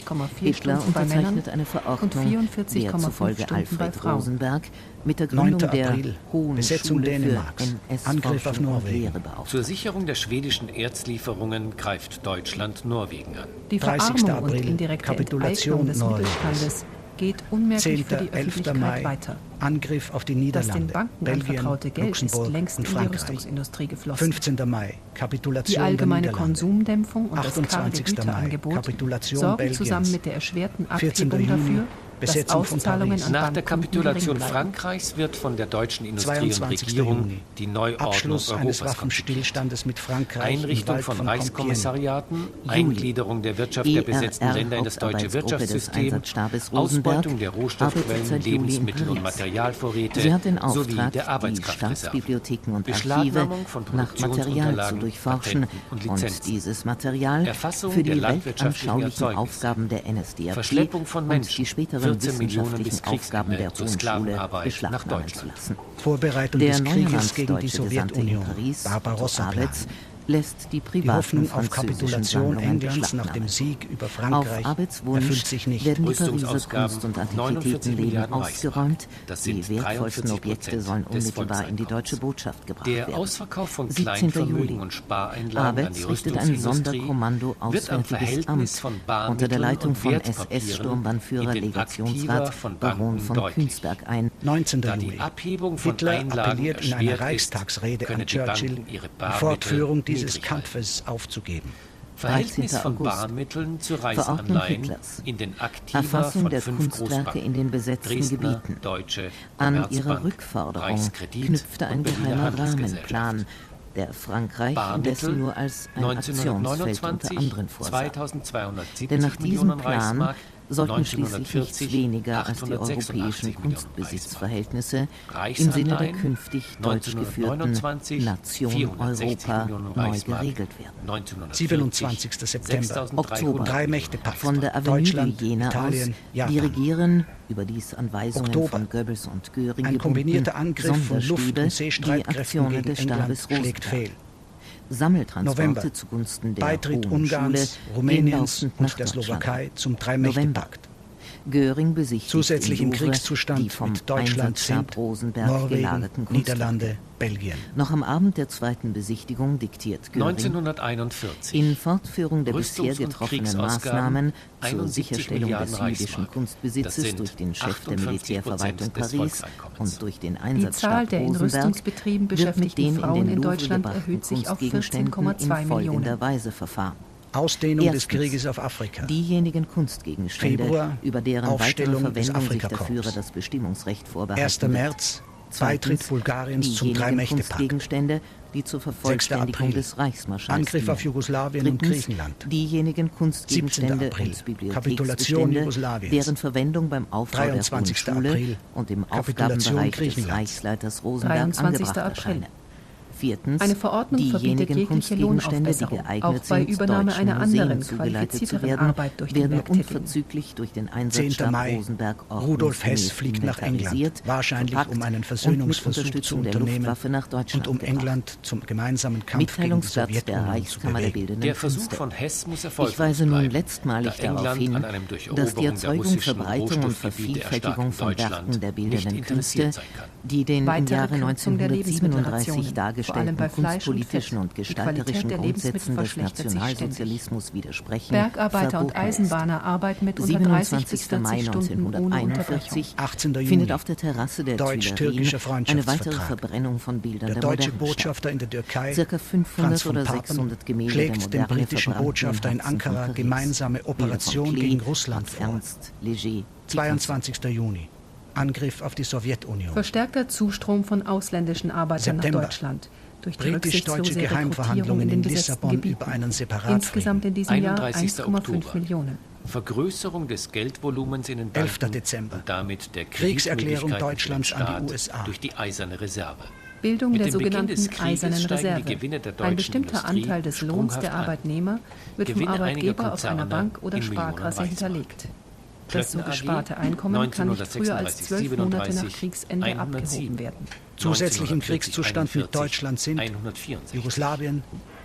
Speaker 4: Hitler unterzeichnet eine Verordnung, der zufolge Alfred Rosenberg mit der Gründung der Hohen
Speaker 5: Besetzung
Speaker 4: Schule für
Speaker 5: Dänemarks.
Speaker 4: N
Speaker 5: Angriff auf
Speaker 4: S-Forschung und
Speaker 5: Norwegen.
Speaker 4: Lehre beauftragt.
Speaker 3: Zur Sicherung der schwedischen Erzlieferungen greift Deutschland Norwegen an.
Speaker 2: Die
Speaker 5: dreißigster
Speaker 2: Verarmung und
Speaker 5: April,
Speaker 2: indirekte
Speaker 5: Kapitulation
Speaker 2: Enteignung des
Speaker 5: Norwegens.
Speaker 2: Mittelstandes geht unmerklich für die
Speaker 5: zehnter elfter
Speaker 2: Öffentlichkeit
Speaker 5: Mai,
Speaker 2: weiter.
Speaker 5: Angriff auf die
Speaker 2: Das
Speaker 5: Niederlande,
Speaker 2: den Banken
Speaker 5: Belgien,
Speaker 2: anvertraute Geld ist
Speaker 5: Luxemburg
Speaker 2: längst
Speaker 5: und
Speaker 2: in die
Speaker 5: Frankreich.
Speaker 2: Rüstungsindustrie geflossen.
Speaker 5: fünfzehnter Mai, Kapitulation
Speaker 2: Die allgemeine
Speaker 5: der Niederlande.
Speaker 2: Konsumdämpfung und das karge
Speaker 5: achtundzwanzigster Mai,
Speaker 2: Güterangebot
Speaker 5: Kapitulation
Speaker 2: sorgen
Speaker 5: Belgiens.
Speaker 2: zusammen mit der erschwerten
Speaker 5: vierzehnter
Speaker 2: Abhebung
Speaker 5: Juni,
Speaker 2: dafür, dass
Speaker 5: Besetzung von
Speaker 2: Auszahlungen
Speaker 5: Paris.
Speaker 2: an
Speaker 3: Nach der
Speaker 2: Bankkunden
Speaker 3: Kapitulation
Speaker 2: gering bleiben.
Speaker 3: Frankreichs wird von der deutschen Industrie und
Speaker 5: zweiundzwanzigster
Speaker 3: Regierung
Speaker 5: Juni,
Speaker 3: die Neuordnung
Speaker 5: Abschluss eines
Speaker 3: Europas konzipiert.
Speaker 5: Waffenstillstandes mit Frankreich
Speaker 3: Einrichtung
Speaker 5: im Wald
Speaker 3: von
Speaker 5: von
Speaker 3: Reichskommissariaten,
Speaker 4: Juli.
Speaker 3: Eingliederung der Wirtschaft der besetzten
Speaker 4: E R R
Speaker 3: Länder in das deutsche
Speaker 4: Hauptarbeitsgruppe des
Speaker 3: Wirtschaftssystem,
Speaker 4: Einsatzstabes Rosenberg
Speaker 3: Ausbeutung der
Speaker 4: arbeitet
Speaker 3: Rohstoffquellen,
Speaker 4: seit Juli in
Speaker 3: Lebensmittel und
Speaker 4: Paris.
Speaker 3: Materialvorräte
Speaker 4: Sie hat den
Speaker 3: sowie
Speaker 4: Auftrag,
Speaker 3: der
Speaker 4: die
Speaker 3: Arbeitskraftreserven.
Speaker 4: Staatsbibliotheken und Archive
Speaker 3: Beschlagnahmung von
Speaker 4: nach Material zu
Speaker 3: Produktionsunterlagen,
Speaker 4: durchforschen
Speaker 3: Patenten und
Speaker 4: und
Speaker 3: Lizenzen.
Speaker 4: dieses Material
Speaker 3: Erfassung
Speaker 4: für
Speaker 3: der
Speaker 4: die
Speaker 3: landwirtschaftlichen
Speaker 4: weltanschaulichen
Speaker 3: Erzeugnisse.
Speaker 4: Aufgaben der N S D A P
Speaker 3: Verschleppung von
Speaker 4: und
Speaker 3: Menschen,
Speaker 4: die späteren
Speaker 3: vierzehn Millionen bis
Speaker 4: wissenschaftlichen Aufgaben der
Speaker 3: Kriegsende zur
Speaker 4: Hohen Schule
Speaker 3: Sklavenarbeit nach
Speaker 4: beschlagnahmen zu
Speaker 3: Deutschland.
Speaker 4: lassen.
Speaker 5: Vorbereitung
Speaker 4: Der
Speaker 5: des Krieges gegen die
Speaker 4: neulandsdeutsche Gesandte in
Speaker 5: Sowjetunion,
Speaker 4: Paris, Otto
Speaker 5: Barbarossa-Plan.
Speaker 4: Abetz, lässt die
Speaker 5: Die
Speaker 4: privaten
Speaker 5: Hoffnung auf
Speaker 4: französischen
Speaker 5: Kapitulation
Speaker 4: Sammlungen
Speaker 5: Englands nach
Speaker 4: beschlagnahmen.
Speaker 5: dem Sieg über
Speaker 4: Auf
Speaker 5: Frankreich
Speaker 4: Abetz Wunsch
Speaker 5: erfüllt sich nicht.
Speaker 4: werden die Pariser
Speaker 3: Rüstungsausgaben
Speaker 4: Kunst- und
Speaker 3: neunundvierzig
Speaker 4: Antiquitätenläden
Speaker 3: Milliarden
Speaker 4: ausgeräumt.
Speaker 3: Das
Speaker 4: Die
Speaker 3: sind
Speaker 4: wertvollsten
Speaker 3: dreiundvierzig
Speaker 4: Objekte
Speaker 3: Prozent
Speaker 4: sollen
Speaker 3: des
Speaker 4: unmittelbar in die
Speaker 3: Volkseinkommens.
Speaker 4: deutsche Botschaft gebracht
Speaker 3: Der
Speaker 4: werden.
Speaker 3: Ausverkauf von
Speaker 4: siebzehnter
Speaker 3: Kleinvermögen
Speaker 4: Juli.
Speaker 3: und Spareinlagen an die
Speaker 4: Abetz richtet ein
Speaker 3: Rüstungsindustrie
Speaker 4: Sonderkommando
Speaker 3: wird am
Speaker 4: Auswärtiges
Speaker 3: Verhältnis
Speaker 4: Amt
Speaker 3: von
Speaker 4: unter
Speaker 3: Barmitteln
Speaker 4: der Leitung
Speaker 3: und
Speaker 4: von
Speaker 3: Wertpapieren
Speaker 4: S S-Sturmbannführer
Speaker 3: in den
Speaker 4: Legationsrat
Speaker 3: Aktiva von
Speaker 4: Baron
Speaker 3: Banken
Speaker 4: von
Speaker 3: deutlich.
Speaker 4: Künzberg ein.
Speaker 5: neunzehnter
Speaker 3: Da die
Speaker 5: Juli.
Speaker 3: Abhebung von
Speaker 5: Hitler
Speaker 3: Einlagen
Speaker 5: appelliert in einer
Speaker 3: erschwert ist,
Speaker 5: Reichstagsrede
Speaker 3: können
Speaker 5: an
Speaker 3: die Banken
Speaker 5: Churchill,
Speaker 3: ihre
Speaker 5: die
Speaker 3: Barmittel
Speaker 5: Fortführung dieses
Speaker 3: niedrig halten.
Speaker 5: Kampfes aufzugeben.
Speaker 3: Verhältnis
Speaker 4: dreizehnter
Speaker 3: von
Speaker 4: August.
Speaker 3: Barmitteln zu
Speaker 4: Verordnung
Speaker 3: Reichsanleihen
Speaker 4: Hitlers.
Speaker 3: in den Aktiva
Speaker 4: Erfassung
Speaker 3: von
Speaker 4: der
Speaker 3: fünf
Speaker 4: Kunstwerke
Speaker 3: Großbanken,
Speaker 4: in den besetzten
Speaker 3: Dresdner,
Speaker 4: Gebieten.
Speaker 3: Deutsche,
Speaker 4: An ihrer
Speaker 3: Commerzbank,
Speaker 4: Rückforderung
Speaker 3: Reichskredit
Speaker 4: knüpfte ein
Speaker 3: und Berliner
Speaker 4: geheimer
Speaker 3: Handelsgesellschaft.
Speaker 4: Rahmenplan, der Frankreich
Speaker 3: Barmittel
Speaker 4: indessen nur als ein Aktionsfeld unter
Speaker 3: neunzehnhundertneunundzwanzig
Speaker 4: anderen vorsah.
Speaker 3: zweitausendzweihundertsiebzig
Speaker 4: Denn nach diesem
Speaker 3: Millionen
Speaker 4: Plan
Speaker 3: Reichsmark,
Speaker 4: sollten schließlich nichts
Speaker 3: neunzehnhundertvierzig
Speaker 4: weniger als die
Speaker 3: achthundertsechsundachtzig
Speaker 4: europäischen
Speaker 3: Millionen
Speaker 4: Kunstbesitzverhältnisse
Speaker 3: Reichsmark.
Speaker 4: im Sinne der
Speaker 3: Reichsanleihen
Speaker 4: künftig deutsch geführten
Speaker 3: neunzehnhundertneunundzwanzig
Speaker 4: Nation
Speaker 3: vierhundertsechzig
Speaker 4: Europa
Speaker 3: Millionen
Speaker 4: neu
Speaker 3: Reichsmark,
Speaker 4: geregelt werden.
Speaker 3: neunzehnhundertvierzig
Speaker 5: siebenundzwanzigster September.
Speaker 4: Oktober.
Speaker 5: Drei Mächtepakte.
Speaker 4: Von der Avenue
Speaker 5: Deutschland,
Speaker 4: de Jena
Speaker 5: Italien,
Speaker 4: aus
Speaker 5: Japan.
Speaker 4: dirigieren, überdies Anweisungen
Speaker 5: Oktober.
Speaker 4: von Goebbels und Göring
Speaker 5: Ein kombinierter Angriff von Luft-
Speaker 4: Sonderstäbe,
Speaker 5: und
Speaker 4: die
Speaker 5: Seestreitkräften
Speaker 4: Aktionen
Speaker 5: gegen
Speaker 4: des
Speaker 5: England
Speaker 4: Stabes
Speaker 5: schlägt
Speaker 4: Rosenberg.
Speaker 5: fehl.
Speaker 4: Sammeltransporte
Speaker 5: November.
Speaker 4: zugunsten der
Speaker 5: Beitritt
Speaker 4: Hohen
Speaker 5: Ungarns,
Speaker 4: Schule
Speaker 5: Rumäniens
Speaker 4: gehen laufend nach
Speaker 5: und der
Speaker 4: Deutschland.
Speaker 5: Slowakei zum
Speaker 4: November.
Speaker 5: Drei-Mächte-Pakt.
Speaker 4: Göring besichtigt
Speaker 5: Zusätzlich
Speaker 4: im
Speaker 5: im
Speaker 4: Louvre
Speaker 5: Kriegszustand
Speaker 4: die vom
Speaker 5: mit Deutschland
Speaker 4: Einsatzstab
Speaker 5: sind
Speaker 4: Rosenberg
Speaker 5: Norwegen,
Speaker 4: gelagerten Kunstwerke.
Speaker 5: Niederlande, Belgien.
Speaker 4: Noch am Abend der zweiten Besichtigung diktiert Göring
Speaker 3: neunzehnhunderteinundvierzig
Speaker 4: in Fortführung der bisher
Speaker 3: Rüstungs- und
Speaker 4: getroffenen
Speaker 3: Kriegsausgaben
Speaker 4: Maßnahmen zur
Speaker 3: einundsiebzig
Speaker 4: Sicherstellung
Speaker 3: Milliarden
Speaker 4: des jüdischen
Speaker 3: Reichsmark. Das
Speaker 4: Kunstbesitzes
Speaker 3: sind
Speaker 4: durch den Chef der
Speaker 3: achtundfünfzig
Speaker 4: Militärverwaltung
Speaker 3: Prozent des
Speaker 4: Paris
Speaker 3: Volkseinkommens.
Speaker 4: und durch den
Speaker 2: Die Zahl
Speaker 4: Einsatzstab
Speaker 2: der in
Speaker 4: Rosenberg
Speaker 2: Rüstungsbetrieben
Speaker 4: wird mit
Speaker 2: beschäftigten
Speaker 4: den in
Speaker 2: Frauen
Speaker 4: den
Speaker 2: in
Speaker 4: Louvre
Speaker 2: Deutschland
Speaker 4: gebrachten
Speaker 2: erhöht sich auf vierzehn
Speaker 4: Kunstgegenständen
Speaker 2: Komma
Speaker 4: in
Speaker 2: zwei
Speaker 4: folgender
Speaker 2: Millionen.
Speaker 4: Weise verfahren.
Speaker 5: Ausdehnung
Speaker 4: Erstens.
Speaker 5: des Krieges auf Afrika.
Speaker 4: Diejenigen Kunstgegenstände,
Speaker 5: Februar,
Speaker 4: über deren weitere
Speaker 5: Aufstellung des
Speaker 4: Verwendung sich der
Speaker 5: Afrikakorps.
Speaker 4: Führer das Bestimmungsrecht vorbehalten
Speaker 5: erster
Speaker 4: wird.
Speaker 5: März,
Speaker 4: Zweitens,
Speaker 5: Beitritt Bulgariens zum
Speaker 4: diejenigen
Speaker 5: Drei-Mächte-Pakt.
Speaker 4: Kunstgegenstände, die zur Vervollständigung
Speaker 5: April.
Speaker 4: des Reichsmarschalls
Speaker 5: Angriff auf
Speaker 4: dienen.
Speaker 5: Jugoslawien und
Speaker 4: Drittens,
Speaker 5: Griechenland.
Speaker 4: diejenigen Kunstgegenstände
Speaker 5: siebzehnter April.
Speaker 4: und
Speaker 5: Kapitulation
Speaker 4: Bibliotheksbestände,
Speaker 5: Jugoslawiens.
Speaker 4: deren Verwendung beim Aufbau der Hohen
Speaker 5: dreiundzwanzigster
Speaker 4: Schule
Speaker 5: April.
Speaker 4: und im
Speaker 5: Kapitulation
Speaker 4: Aufgabenbereich des
Speaker 5: Griechenlands.
Speaker 4: Reichsleiters Rosenberg
Speaker 2: dreiundzwanzigster
Speaker 4: angebracht
Speaker 2: April.
Speaker 4: erscheine. Viertens,
Speaker 2: Eine Verordnung verbietet
Speaker 4: diejenigen
Speaker 2: jegliche
Speaker 4: Kunstgegenstände, die
Speaker 2: Lohnaufbesserung,
Speaker 4: geeignet
Speaker 2: auch bei
Speaker 4: sind,
Speaker 2: Übernahme
Speaker 4: deutschen
Speaker 2: einer
Speaker 4: Museen
Speaker 2: anderen,
Speaker 4: zugeleitet zu
Speaker 2: qualifizierteren
Speaker 4: werden,
Speaker 2: Arbeit durch den
Speaker 4: werden
Speaker 2: Werktätigen.
Speaker 4: unverzüglich durch den
Speaker 5: zehnter
Speaker 4: Einsatzstab
Speaker 5: Mai.
Speaker 4: Rosenberg
Speaker 5: Rudolf Hess
Speaker 4: ordnungsgemäß
Speaker 5: fliegt nach England,
Speaker 4: inventarisiert,
Speaker 5: wahrscheinlich
Speaker 4: verpackt
Speaker 5: um einen
Speaker 4: und mit
Speaker 5: Versöhnungsversuch zu
Speaker 4: Unterstützung der
Speaker 5: unternehmen
Speaker 4: Luftwaffe nach Deutschland
Speaker 5: und um
Speaker 4: gebracht.
Speaker 5: England zum gemeinsamen Kampf gegen die
Speaker 4: Mitteilungssatz der
Speaker 5: Sowjetunion zu
Speaker 4: Reichskammer der
Speaker 5: bewegen.
Speaker 4: Bildenden
Speaker 3: Der Versuch
Speaker 4: Künste.
Speaker 3: von Hess muss erfolglos
Speaker 4: Ich weise nun
Speaker 3: bleiben,
Speaker 4: letztmalig
Speaker 3: da
Speaker 4: darauf
Speaker 3: England
Speaker 4: hin,
Speaker 3: an einem durch
Speaker 4: dass die
Speaker 3: Eroberung der
Speaker 4: Erzeugung,
Speaker 3: russischen
Speaker 4: Verbreitung und
Speaker 3: Rohstoffgebiete
Speaker 4: Vervielfältigung von
Speaker 3: erstarkten
Speaker 4: Werken der bildenden
Speaker 3: nicht
Speaker 4: Künste,
Speaker 3: interessiert sein kann.
Speaker 4: die den im
Speaker 2: Weitere
Speaker 4: Jahre
Speaker 2: Kürzung der
Speaker 4: neunzehnhundertsiebenunddreißig
Speaker 2: Lebensmittelrationen, vor allem
Speaker 4: dargestellten
Speaker 2: bei Fleisch und
Speaker 4: kunstpolitischen
Speaker 2: Fett.
Speaker 4: und
Speaker 2: Die
Speaker 4: gestalterischen
Speaker 2: Qualität der
Speaker 4: Grundsätzen
Speaker 2: Lebensmittel
Speaker 4: des
Speaker 2: verschlechtert sich
Speaker 4: Nationalsozialismus widersprechen,
Speaker 2: Bergarbeiter und
Speaker 4: verboten ist.
Speaker 2: Eisenbahner arbeiten mit unter dreißig bis
Speaker 4: siebenundzwanzigster Mai
Speaker 2: vierzig Stunden ohne Unterbrechung.
Speaker 4: neunzehnhunderteinundvierzig
Speaker 5: achtzehnter Juni.
Speaker 4: findet auf der Terrasse der
Speaker 5: Deutsch-türkischer
Speaker 4: Tuilerien eine weitere
Speaker 5: Freundschaftsvertrag.
Speaker 4: Verbrennung von Bildern
Speaker 5: Der
Speaker 4: der,
Speaker 5: deutsche
Speaker 4: Moderne
Speaker 5: Botschafter
Speaker 4: statt.
Speaker 5: in der Türkei,
Speaker 4: Circa fünfhundert
Speaker 5: Franz von
Speaker 4: oder
Speaker 5: Papen,
Speaker 4: sechshundert Gemälde
Speaker 5: schlägt
Speaker 4: der
Speaker 5: dem
Speaker 4: Moderne
Speaker 5: britischen
Speaker 4: verbrannten
Speaker 5: Botschafter in
Speaker 4: Herzen von
Speaker 5: Ankara
Speaker 4: Paris.
Speaker 5: gemeinsame
Speaker 4: Bilder von
Speaker 5: Operation
Speaker 4: Klee,
Speaker 5: gegen Russland
Speaker 4: Franz
Speaker 5: vor.
Speaker 4: Ernst, Léger,
Speaker 5: zweiundzwanzigster Juni. Angriff auf die Sowjetunion.
Speaker 2: Verstärkter Zustrom von ausländischen Arbeitern
Speaker 5: September.
Speaker 2: nach Deutschland. Durch die
Speaker 5: Britisch-deutsche
Speaker 2: rücksichtslose
Speaker 5: Geheimverhandlungen
Speaker 2: Rekrutierung
Speaker 5: in
Speaker 2: den besetzten
Speaker 5: Lissabon
Speaker 2: Gebieten.
Speaker 5: über einen Separatfrieden.
Speaker 2: Insgesamt in diesem Jahr eins
Speaker 3: einunddreißigster
Speaker 2: Komma fünf
Speaker 3: Oktober.
Speaker 2: Millionen.
Speaker 3: Vergrößerung des Geldvolumens in den Banken
Speaker 5: elfter Dezember.
Speaker 3: und damit der
Speaker 5: Kriegserklärung
Speaker 3: Kreditmöglichkeiten
Speaker 5: Deutschlands
Speaker 3: für den
Speaker 5: an die
Speaker 3: Staat
Speaker 5: U S A.
Speaker 3: durch die eiserne Reserve.
Speaker 2: Bildung
Speaker 3: Mit
Speaker 2: der
Speaker 3: dem Beginn
Speaker 2: sogenannten
Speaker 3: des Krieges
Speaker 2: eisernen
Speaker 3: steigen die
Speaker 2: Reserve.
Speaker 3: Gewinne der
Speaker 2: Ein
Speaker 3: deutschen
Speaker 2: bestimmter
Speaker 3: Industrie
Speaker 2: Anteil des Lohns
Speaker 3: sprunghaft
Speaker 2: der
Speaker 3: an.
Speaker 2: Arbeitnehmer wird vom
Speaker 3: Gewinne einiger
Speaker 2: Arbeitgeber auf
Speaker 3: Konzerne
Speaker 2: einer Bank oder
Speaker 3: in Millionen
Speaker 2: Sparkasse
Speaker 3: Reichsmark.
Speaker 2: hinterlegt. Das so
Speaker 3: Klöckner A G,
Speaker 2: gesparte Einkommen kann nicht früher als zwölf Monate nach
Speaker 3: neunzehnhundertsechsunddreißig,
Speaker 2: Kriegsende
Speaker 3: hundertsieben.
Speaker 2: abgehoben werden.
Speaker 5: Zusätzlich im
Speaker 3: neunzehnhundertvierzig,
Speaker 5: Kriegszustand mit
Speaker 3: einundvierzig,
Speaker 5: Deutschland sind
Speaker 3: hundertvierundsechzig.
Speaker 5: Jugoslawien,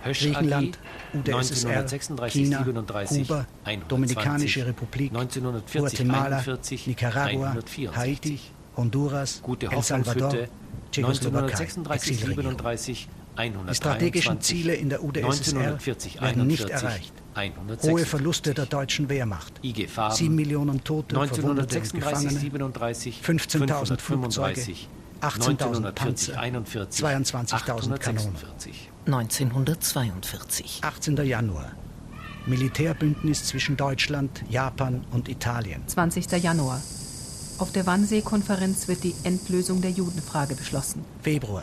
Speaker 5: Griechenland, U d S S R, China, Kuba, Dominikanische Republik, Guatemala, Nicaragua, Haiti, Honduras, El Salvador, Tschechoslowakei, Exilregierung. Die strategischen Ziele in der U d S S R werden nicht erreicht. Hohe Verluste der deutschen Wehrmacht, sieben Millionen Tote, Verwundete und Gefangene, fünfzehntausend Flugzeuge, achtzehntausend Panzer, zweiundzwanzigtausend Kanonen.
Speaker 1: neunzehnhundertzweiundvierzig.
Speaker 5: achtzehnter Januar. Militärbündnis zwischen Deutschland, Japan und Italien.
Speaker 4: zwanzigster Januar. Auf der Wannsee-Konferenz wird die Endlösung der Judenfrage beschlossen.
Speaker 5: Februar.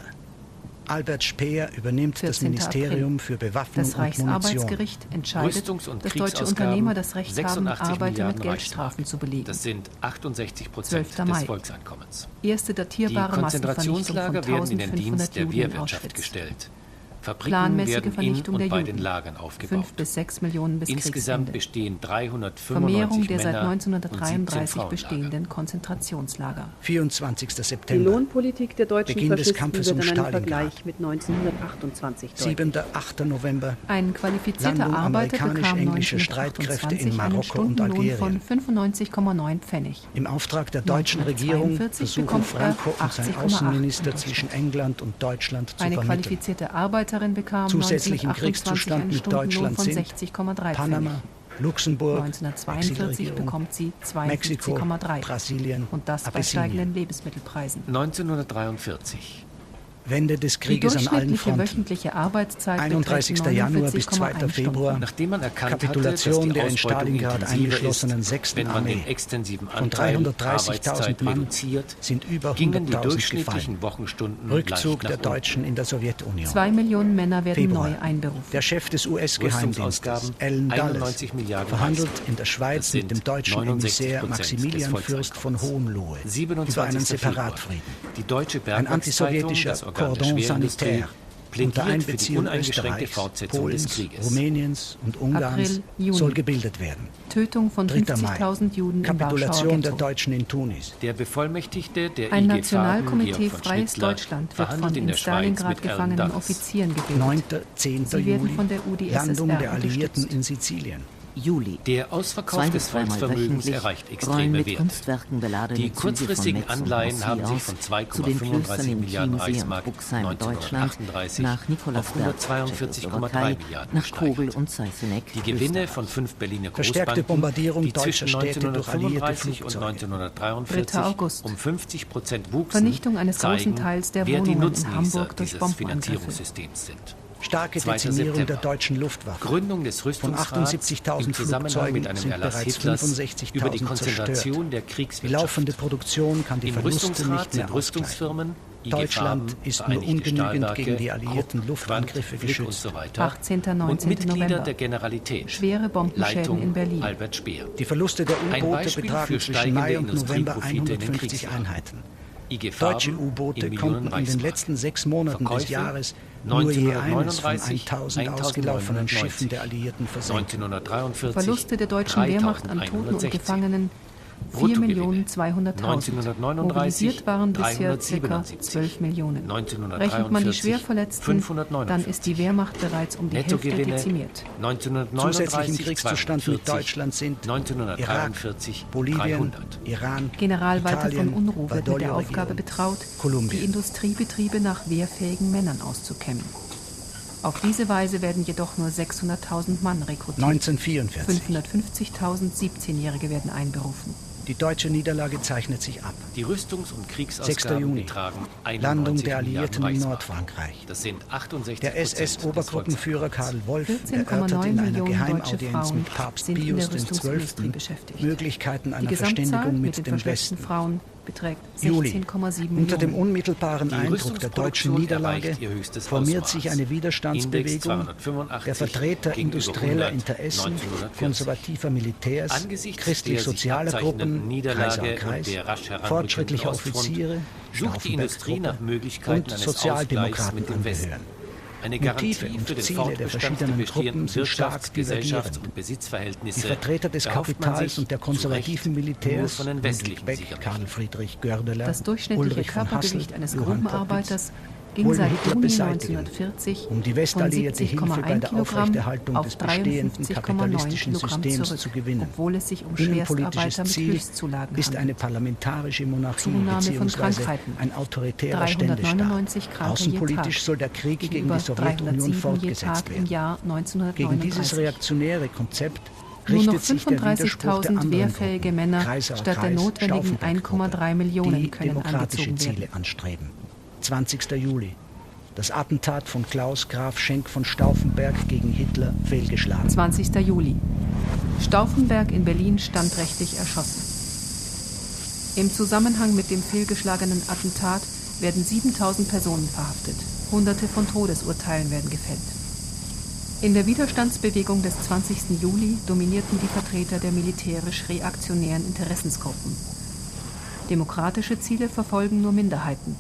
Speaker 5: Albert Speer übernimmt das Ministerium für Bewaffnung
Speaker 4: das
Speaker 5: und Munition.
Speaker 4: Das Reichsarbeitsgericht entscheidet, dass deutsche Unternehmer das Recht haben, Arbeiter mit Geldstrafen zu belegen.
Speaker 3: Das sind achtundsechzig Prozent des Volkseinkommens.
Speaker 4: Erste datierbare
Speaker 3: Die Konzentrationslager werden in den Dienst der Wehrwirtschaft gestellt. Fabriken werden in und bei den Lagern aufgebaut.
Speaker 4: fünf bis sechs Millionen bis
Speaker 3: Insgesamt bestehen dreihundertfünfundneunzig
Speaker 4: Vermehrung der seit
Speaker 3: Männer-
Speaker 4: neunzehnhundertdreiunddreißig
Speaker 3: und siebzehn
Speaker 4: bestehenden Konzentrationslager.
Speaker 5: vierundzwanzigster
Speaker 6: Die
Speaker 5: September.
Speaker 6: Lohnpolitik der deutschen
Speaker 5: Beginn des
Speaker 6: Faschisten
Speaker 5: Kampfes
Speaker 6: wird
Speaker 5: um
Speaker 6: in einem
Speaker 5: Stalingrad.
Speaker 6: Vergleich mit neunzehnhundertachtundzwanzig deutlich.
Speaker 5: siebenter achter November.
Speaker 4: Ein qualifizierter
Speaker 5: Landung
Speaker 4: Arbeiter bekam
Speaker 5: amerikanisch-englische Streitkräfte in
Speaker 4: neunzehnhundertachtundzwanzig einen
Speaker 5: Marokko und
Speaker 4: Stundenlohn
Speaker 5: Algerien.
Speaker 4: von fünfundneunzig Komma neun Pfennig.
Speaker 5: Im Auftrag der deutschen Regierung
Speaker 4: neunzehnhundertzweiundvierzig
Speaker 5: versuchen
Speaker 4: bekommt er
Speaker 5: Franco und sein
Speaker 4: achtzig Komma acht
Speaker 5: Außenminister
Speaker 4: in
Speaker 5: zwischen England und Deutschland zu
Speaker 4: Eine
Speaker 5: vermitteln.
Speaker 4: qualifizierte Arbeiterin bekam
Speaker 5: Zusätzlich im
Speaker 4: neunzehnhundertachtundzwanzig
Speaker 5: Kriegszustand
Speaker 4: einen
Speaker 5: mit
Speaker 4: Stundenlohn
Speaker 5: Deutschland
Speaker 4: von
Speaker 5: sind
Speaker 4: sechzig Komma drei
Speaker 5: Panama,
Speaker 4: Pfennig.
Speaker 5: Luxemburg,
Speaker 4: neunzehnhundertzweiundvierzig
Speaker 5: Exilregierung,
Speaker 4: bekommt sie
Speaker 5: Mexiko,
Speaker 4: zweiundfünfzig Komma drei.
Speaker 5: Brasilien,
Speaker 4: Und das bei
Speaker 5: Abessinien.
Speaker 4: steigenden Lebensmittelpreisen.
Speaker 3: neunzehnhundertdreiundvierzig.
Speaker 5: Wende des
Speaker 4: Die
Speaker 5: Krieges an allen
Speaker 4: durchschnittliche
Speaker 5: Fronten.
Speaker 4: wöchentliche Arbeitszeit
Speaker 5: einunddreißigster Januar bis zweiter Februar.
Speaker 3: Nachdem man erkannt
Speaker 5: Kapitulation
Speaker 3: hatte, dass die
Speaker 5: der in
Speaker 3: Ausbeutung
Speaker 5: Stalingrad
Speaker 3: intensiver
Speaker 5: eingeschlossenen
Speaker 3: ist,
Speaker 5: sechsten
Speaker 3: wenn man
Speaker 5: Armee.
Speaker 3: den extensiven
Speaker 5: Von
Speaker 3: Anteil
Speaker 5: dreihundertdreißigtausend
Speaker 3: Arbeitszeit
Speaker 5: Mann
Speaker 3: reduziert,
Speaker 5: sind über
Speaker 3: gingen die
Speaker 5: hunderttausend
Speaker 3: durchschnittlichen
Speaker 5: gefallen.
Speaker 3: Wochenstunden
Speaker 5: Rückzug
Speaker 3: leicht
Speaker 5: der
Speaker 3: nach unten.
Speaker 5: Deutschen in der Sowjetunion.
Speaker 4: Zwei Millionen Männer werden
Speaker 5: Februar.
Speaker 4: neu einberufen.
Speaker 5: Der Chef des U S-Geheimdienstes,
Speaker 3: Rüstungsausgaben
Speaker 5: Alan Dulles,
Speaker 3: einundneunzig Milliarden
Speaker 5: verhandelt
Speaker 3: Reichsmark.
Speaker 5: in der
Speaker 3: Das
Speaker 5: Schweiz
Speaker 3: sind
Speaker 5: mit dem deutschen
Speaker 3: neunundsechzig
Speaker 5: Emissär
Speaker 3: Prozent
Speaker 5: Maximilian
Speaker 3: des
Speaker 5: Fürst von
Speaker 3: Volkseinkommens.
Speaker 5: Hohenlohe über einen
Speaker 3: siebenundzwanzigster
Speaker 5: Separatfrieden.
Speaker 3: Februar. Die Deutsche
Speaker 5: Ein
Speaker 3: Bergwerkszeitung,
Speaker 5: antisowjetischer
Speaker 3: das Organ der
Speaker 5: Cordon
Speaker 3: Schwerindustrie,
Speaker 5: sanitaire unter
Speaker 3: plädiert für die
Speaker 5: Einbeziehung
Speaker 3: uneingeschränkte
Speaker 5: Österreichs,
Speaker 3: Fortsetzung des
Speaker 5: Polens,
Speaker 3: Krieges.
Speaker 5: Rumäniens und Ungarns
Speaker 4: April, Juni.
Speaker 5: soll gebildet werden.
Speaker 4: Tötung von
Speaker 5: dritter Mai.
Speaker 4: fünfzigtausend Juden im Warschauer
Speaker 5: Kapitulation der
Speaker 4: Ghetto.
Speaker 5: Deutschen in Tunis.
Speaker 3: Der Bevollmächtigte der
Speaker 4: Ein
Speaker 3: I G
Speaker 4: Nationalkomitee
Speaker 3: Farben, Georg von
Speaker 4: Freies
Speaker 3: Schnittler,
Speaker 4: Deutschland wird
Speaker 3: verhandelt
Speaker 4: von
Speaker 3: in
Speaker 4: in
Speaker 3: der Schweiz
Speaker 4: Stalingrad
Speaker 3: mit Alan
Speaker 4: gefangenen
Speaker 3: Dulles.
Speaker 4: Offizieren gebildet.
Speaker 5: neunter zehnter
Speaker 4: Sie werden
Speaker 5: Juli.
Speaker 4: von der U d S S R
Speaker 5: Landung der Alliierten
Speaker 4: unterstützt.
Speaker 5: in Sizilien.
Speaker 1: Juli.
Speaker 3: Der Ausverkauf
Speaker 1: Zwei
Speaker 3: des
Speaker 1: bis dreimal
Speaker 3: Volksvermögens
Speaker 1: wöchentlich
Speaker 3: erreicht
Speaker 1: rollen
Speaker 3: extreme
Speaker 1: mit
Speaker 3: Werte.
Speaker 1: Kunstwerken beladene
Speaker 3: Die
Speaker 1: Züge
Speaker 3: kurzfristigen
Speaker 1: von Metz und
Speaker 3: Anleihen haben
Speaker 1: Nancy
Speaker 3: sich von
Speaker 1: aus
Speaker 3: zwei
Speaker 1: zu
Speaker 3: Komma
Speaker 1: den Klöstern
Speaker 3: fünfunddreißig
Speaker 1: in
Speaker 3: Milliarden
Speaker 1: Chiemsee und
Speaker 3: Reichsmark
Speaker 1: Bruxheim, Deutschland,
Speaker 3: neunzehnhundertachtunddreißig
Speaker 1: nach
Speaker 3: auf
Speaker 1: Nikolausberg,
Speaker 3: hundertzweiundvierzig Komma drei
Speaker 1: Tschechoslowakei,
Speaker 3: Milliarden
Speaker 1: nach Kogel
Speaker 3: gesteigert.
Speaker 1: und Seißeneck,
Speaker 3: Die Gewinne
Speaker 1: Österreich.
Speaker 3: von fünf Berliner
Speaker 5: Verstärkte
Speaker 3: Großbanken,
Speaker 5: Bombardierung
Speaker 3: die zwischen
Speaker 5: deutscher Städte durch alliierte
Speaker 3: neunzehnhundertfünfunddreißig und
Speaker 5: Flugzeuge.
Speaker 3: neunzehnhundertdreiundvierzig
Speaker 4: dritter August.
Speaker 3: um fünfzig Prozent wuchsen,
Speaker 4: Vernichtung eines großen
Speaker 3: zeigen,
Speaker 4: Teils der
Speaker 3: wer die
Speaker 4: Wohnungen in
Speaker 3: Nutznießer
Speaker 4: Hamburg durch
Speaker 3: dieses
Speaker 4: Bombenangriffe.
Speaker 3: Finanzierungssystems sind.
Speaker 5: Starke
Speaker 3: zweiter
Speaker 5: Dezimierung
Speaker 3: September.
Speaker 5: der deutschen Luftwaffe.
Speaker 3: Gründung des
Speaker 5: Von
Speaker 3: Rüstungsrats
Speaker 5: achtundsiebzigtausend
Speaker 3: im Zusammenhang
Speaker 5: Flugzeugen
Speaker 3: mit einem
Speaker 5: sind
Speaker 3: Erlass
Speaker 5: bereits
Speaker 3: Hitlers
Speaker 5: fünfundsechzigtausend
Speaker 3: über die Konzentration
Speaker 5: zerstört.
Speaker 3: der
Speaker 5: Die
Speaker 3: Kriegswirtschaft.
Speaker 5: laufende Produktion kann die
Speaker 3: Im
Speaker 5: Verluste
Speaker 3: Rüstungsrat
Speaker 5: nicht mehr
Speaker 3: sind Rüstungsfirmen, I G
Speaker 5: Deutschland
Speaker 3: Farben,
Speaker 5: ist nur
Speaker 3: Vereinigte
Speaker 5: ungenügend
Speaker 3: Stahlwerke,
Speaker 5: gegen die alliierten
Speaker 3: Krupp,
Speaker 5: Luftangriffe
Speaker 3: Quandt, Flick und
Speaker 5: geschützt.
Speaker 3: so weiter
Speaker 4: achtzehnter
Speaker 3: und
Speaker 4: neunzehnter
Speaker 3: Mitglieder
Speaker 4: November.
Speaker 3: der Generalität.
Speaker 4: Schwere Bombenschäden
Speaker 3: Leitung
Speaker 4: in Berlin.
Speaker 3: Albert Speer.
Speaker 5: Die Verluste der
Speaker 3: Ein
Speaker 5: U-Boote
Speaker 3: Beispiel
Speaker 5: betragen
Speaker 3: für
Speaker 5: zwischen Mai
Speaker 3: steigende
Speaker 5: und November
Speaker 3: Industrieprofite in den
Speaker 5: hundertfünfzig
Speaker 3: Kriegsjahren.
Speaker 5: Einheiten.
Speaker 3: I G Farben
Speaker 5: Deutsche U-Boote
Speaker 3: in
Speaker 5: konnten
Speaker 3: Millionen
Speaker 5: in den
Speaker 3: Reichsmark.
Speaker 5: letzten sechs Monaten des
Speaker 3: Verkäufe
Speaker 5: Jahres nur je eines von
Speaker 3: neunzehnhundertneununddreißig,
Speaker 5: tausend ausgelaufenen Schiffen
Speaker 3: neunzehnhundertneunzig.
Speaker 5: der Alliierten versenken.
Speaker 3: neunzehnhundertdreiundvierzig
Speaker 4: Verluste der deutschen Wehrmacht an Toten und Gefangenen vier Millionen zweihunderttausend. Mobilisiert waren bisher ca. zwölf Millionen. Rechnet man die Schwerverletzten, dann ist die Wehrmacht bereits um die Hälfte
Speaker 3: Nettogewinne
Speaker 4: dezimiert.
Speaker 5: Zusätzlich im Kriegszustand mit Deutschland sind Irak, Bolivien,
Speaker 3: dreihundert.
Speaker 5: Iran,
Speaker 4: General Walter
Speaker 5: Italien,
Speaker 4: von Unruh wird mit der Aufgabe
Speaker 5: Bardolio-Regierung,
Speaker 4: betraut,
Speaker 5: Kolumbien.
Speaker 4: die Industriebetriebe nach wehrfähigen Männern auszukämmen. Auf diese Weise werden jedoch nur sechshunderttausend Mann rekrutiert.
Speaker 5: neunzehnhundertvierundvierzig.
Speaker 4: fünfhundertfünfzigtausend siebzehnjährige werden einberufen.
Speaker 5: Die deutsche Niederlage zeichnet sich ab.
Speaker 3: Die Rüstungs- und
Speaker 5: sechster
Speaker 3: Kriegsausgaben
Speaker 5: Juni.
Speaker 3: betragen
Speaker 5: Landung der
Speaker 3: einundneunzig
Speaker 5: Alliierten
Speaker 3: Milliarden
Speaker 5: in
Speaker 3: Reichsmark.
Speaker 5: Nordfrankreich.
Speaker 3: Das sind achtundsechzig
Speaker 5: Der S S-Obergruppenführer Karl Wolf
Speaker 4: vierzehn Komma
Speaker 5: erörtert
Speaker 4: neun
Speaker 5: in einer
Speaker 4: Millionen deutsche
Speaker 5: Geheimaudienz
Speaker 4: Frauen
Speaker 5: mit Papst
Speaker 4: sind in der
Speaker 5: Pius dem
Speaker 4: Rüstungsindustrie
Speaker 5: Zwölften
Speaker 4: beschäftigt.
Speaker 5: Möglichkeiten
Speaker 4: Die
Speaker 5: einer
Speaker 4: Gesamtzahl
Speaker 5: Verständigung
Speaker 4: mit
Speaker 5: mit
Speaker 4: den
Speaker 5: dem
Speaker 4: verschleppten
Speaker 5: Westen.
Speaker 4: Frauen beträgt
Speaker 5: Juli.
Speaker 4: sechzehn Komma sieben
Speaker 5: Unter dem
Speaker 4: Millionen.
Speaker 5: unmittelbaren
Speaker 3: Die
Speaker 5: Eindruck der deutschen
Speaker 3: Rüstungsproduktion
Speaker 5: Niederlage
Speaker 3: erreicht ihr höchstes
Speaker 5: formiert
Speaker 3: Ausmaß.
Speaker 5: sich eine Widerstandsbewegung
Speaker 3: Index zweihundertfünfundachtzig
Speaker 5: der Vertreter
Speaker 3: gegenüber
Speaker 5: industrieller
Speaker 3: hundert,
Speaker 5: Interessen,
Speaker 3: neunzehnhundertvierzig.
Speaker 5: konservativer Militärs,
Speaker 3: Angesichts
Speaker 5: christlich-sozialer
Speaker 3: der sich abzeichnenden
Speaker 5: Gruppen,
Speaker 3: Niederlage
Speaker 5: Kaiser und
Speaker 3: und
Speaker 5: Kreis,
Speaker 3: der rasch heranrückenden
Speaker 5: fortschrittlicher
Speaker 3: Ostfront
Speaker 5: Offiziere,
Speaker 3: sucht die Industrie nach
Speaker 5: Stauffenberg-Gruppe
Speaker 3: Möglichkeiten
Speaker 5: und
Speaker 3: eines
Speaker 5: Sozialdemokraten
Speaker 3: Ausgleichs mit dem Westen.
Speaker 5: angehören.
Speaker 3: Eine
Speaker 5: Motive
Speaker 3: Garantie
Speaker 5: und
Speaker 3: für den
Speaker 5: Ziele der
Speaker 3: Fortbestand der
Speaker 5: verschiedenen
Speaker 3: bestehenden
Speaker 5: Gruppen sind stark
Speaker 3: Wirtschafts-, Gesellschafts-
Speaker 5: divergierend.
Speaker 3: und Besitzverhältnisse
Speaker 5: Die Vertreter des
Speaker 3: erhofft man
Speaker 5: Kapitals
Speaker 3: sich
Speaker 5: und der
Speaker 3: zu
Speaker 5: konservativen
Speaker 3: Recht
Speaker 5: Militärs,
Speaker 3: nur von den
Speaker 5: Ludwig
Speaker 3: westlichen
Speaker 5: Beck,
Speaker 3: Siegern.
Speaker 5: Karl Friedrich Gördeler,
Speaker 4: Das durchschnittliche
Speaker 5: Ulrich von
Speaker 4: Körpergewicht
Speaker 5: Hassel,
Speaker 4: eines
Speaker 5: Johann
Speaker 4: Gruppenarbeiters ging seit Juni neunzehnhundertvierzig
Speaker 5: um die westalliierte Hilfe bei der Aufrechterhaltung des bestehenden kapitalistischen Systems zu gewinnen.
Speaker 4: Obwohl es sich um
Speaker 5: Innenpolitisches
Speaker 4: Schwerstarbeiter mit
Speaker 5: Ziel
Speaker 4: Hilfszulagen
Speaker 5: ist eine
Speaker 4: handelt.
Speaker 5: parlamentarische Monarchie bzw. ein autoritärer
Speaker 4: dreihundertneunundneunzig
Speaker 5: Ständestaat.
Speaker 4: Kranke je
Speaker 5: Außenpolitisch
Speaker 4: Tag.
Speaker 5: soll der Krieg gegen die
Speaker 4: Gegenüber
Speaker 5: Sowjetunion
Speaker 4: dreihundertsieben je
Speaker 5: fortgesetzt
Speaker 4: Tag im
Speaker 5: werden.
Speaker 4: Jahr
Speaker 5: Gegen
Speaker 4: neunzehnhundertneununddreißig.
Speaker 5: dieses reaktionäre Konzept
Speaker 4: Nur noch
Speaker 5: richtet sich der Widerspruch der
Speaker 4: fünfunddreißigtausend
Speaker 5: anderen
Speaker 4: wehrfähige
Speaker 5: Gruppen,
Speaker 4: Männer
Speaker 5: Kreisauer
Speaker 4: statt der
Speaker 5: Kreis,
Speaker 4: notwendigen
Speaker 5: Stauffenberg-Gruppe,
Speaker 4: eins Komma drei Millionen
Speaker 5: die
Speaker 4: können
Speaker 5: demokratische
Speaker 4: angezogen
Speaker 5: Ziele
Speaker 4: werden.
Speaker 5: anstreben. zwanzigster Juli. Das Attentat von Klaus Graf Schenk von Stauffenberg gegen Hitler fehlgeschlagen.
Speaker 4: zwanzigster Juli. Stauffenberg in Berlin standrechtlich erschossen. Im Zusammenhang mit dem fehlgeschlagenen Attentat werden siebentausend Personen verhaftet. Hunderte von Todesurteilen werden gefällt. In der Widerstandsbewegung des zwanzigsten Juli dominierten die Vertreter der militärisch-reaktionären Interessensgruppen. Demokratische Ziele verfolgen nur Minderheiten.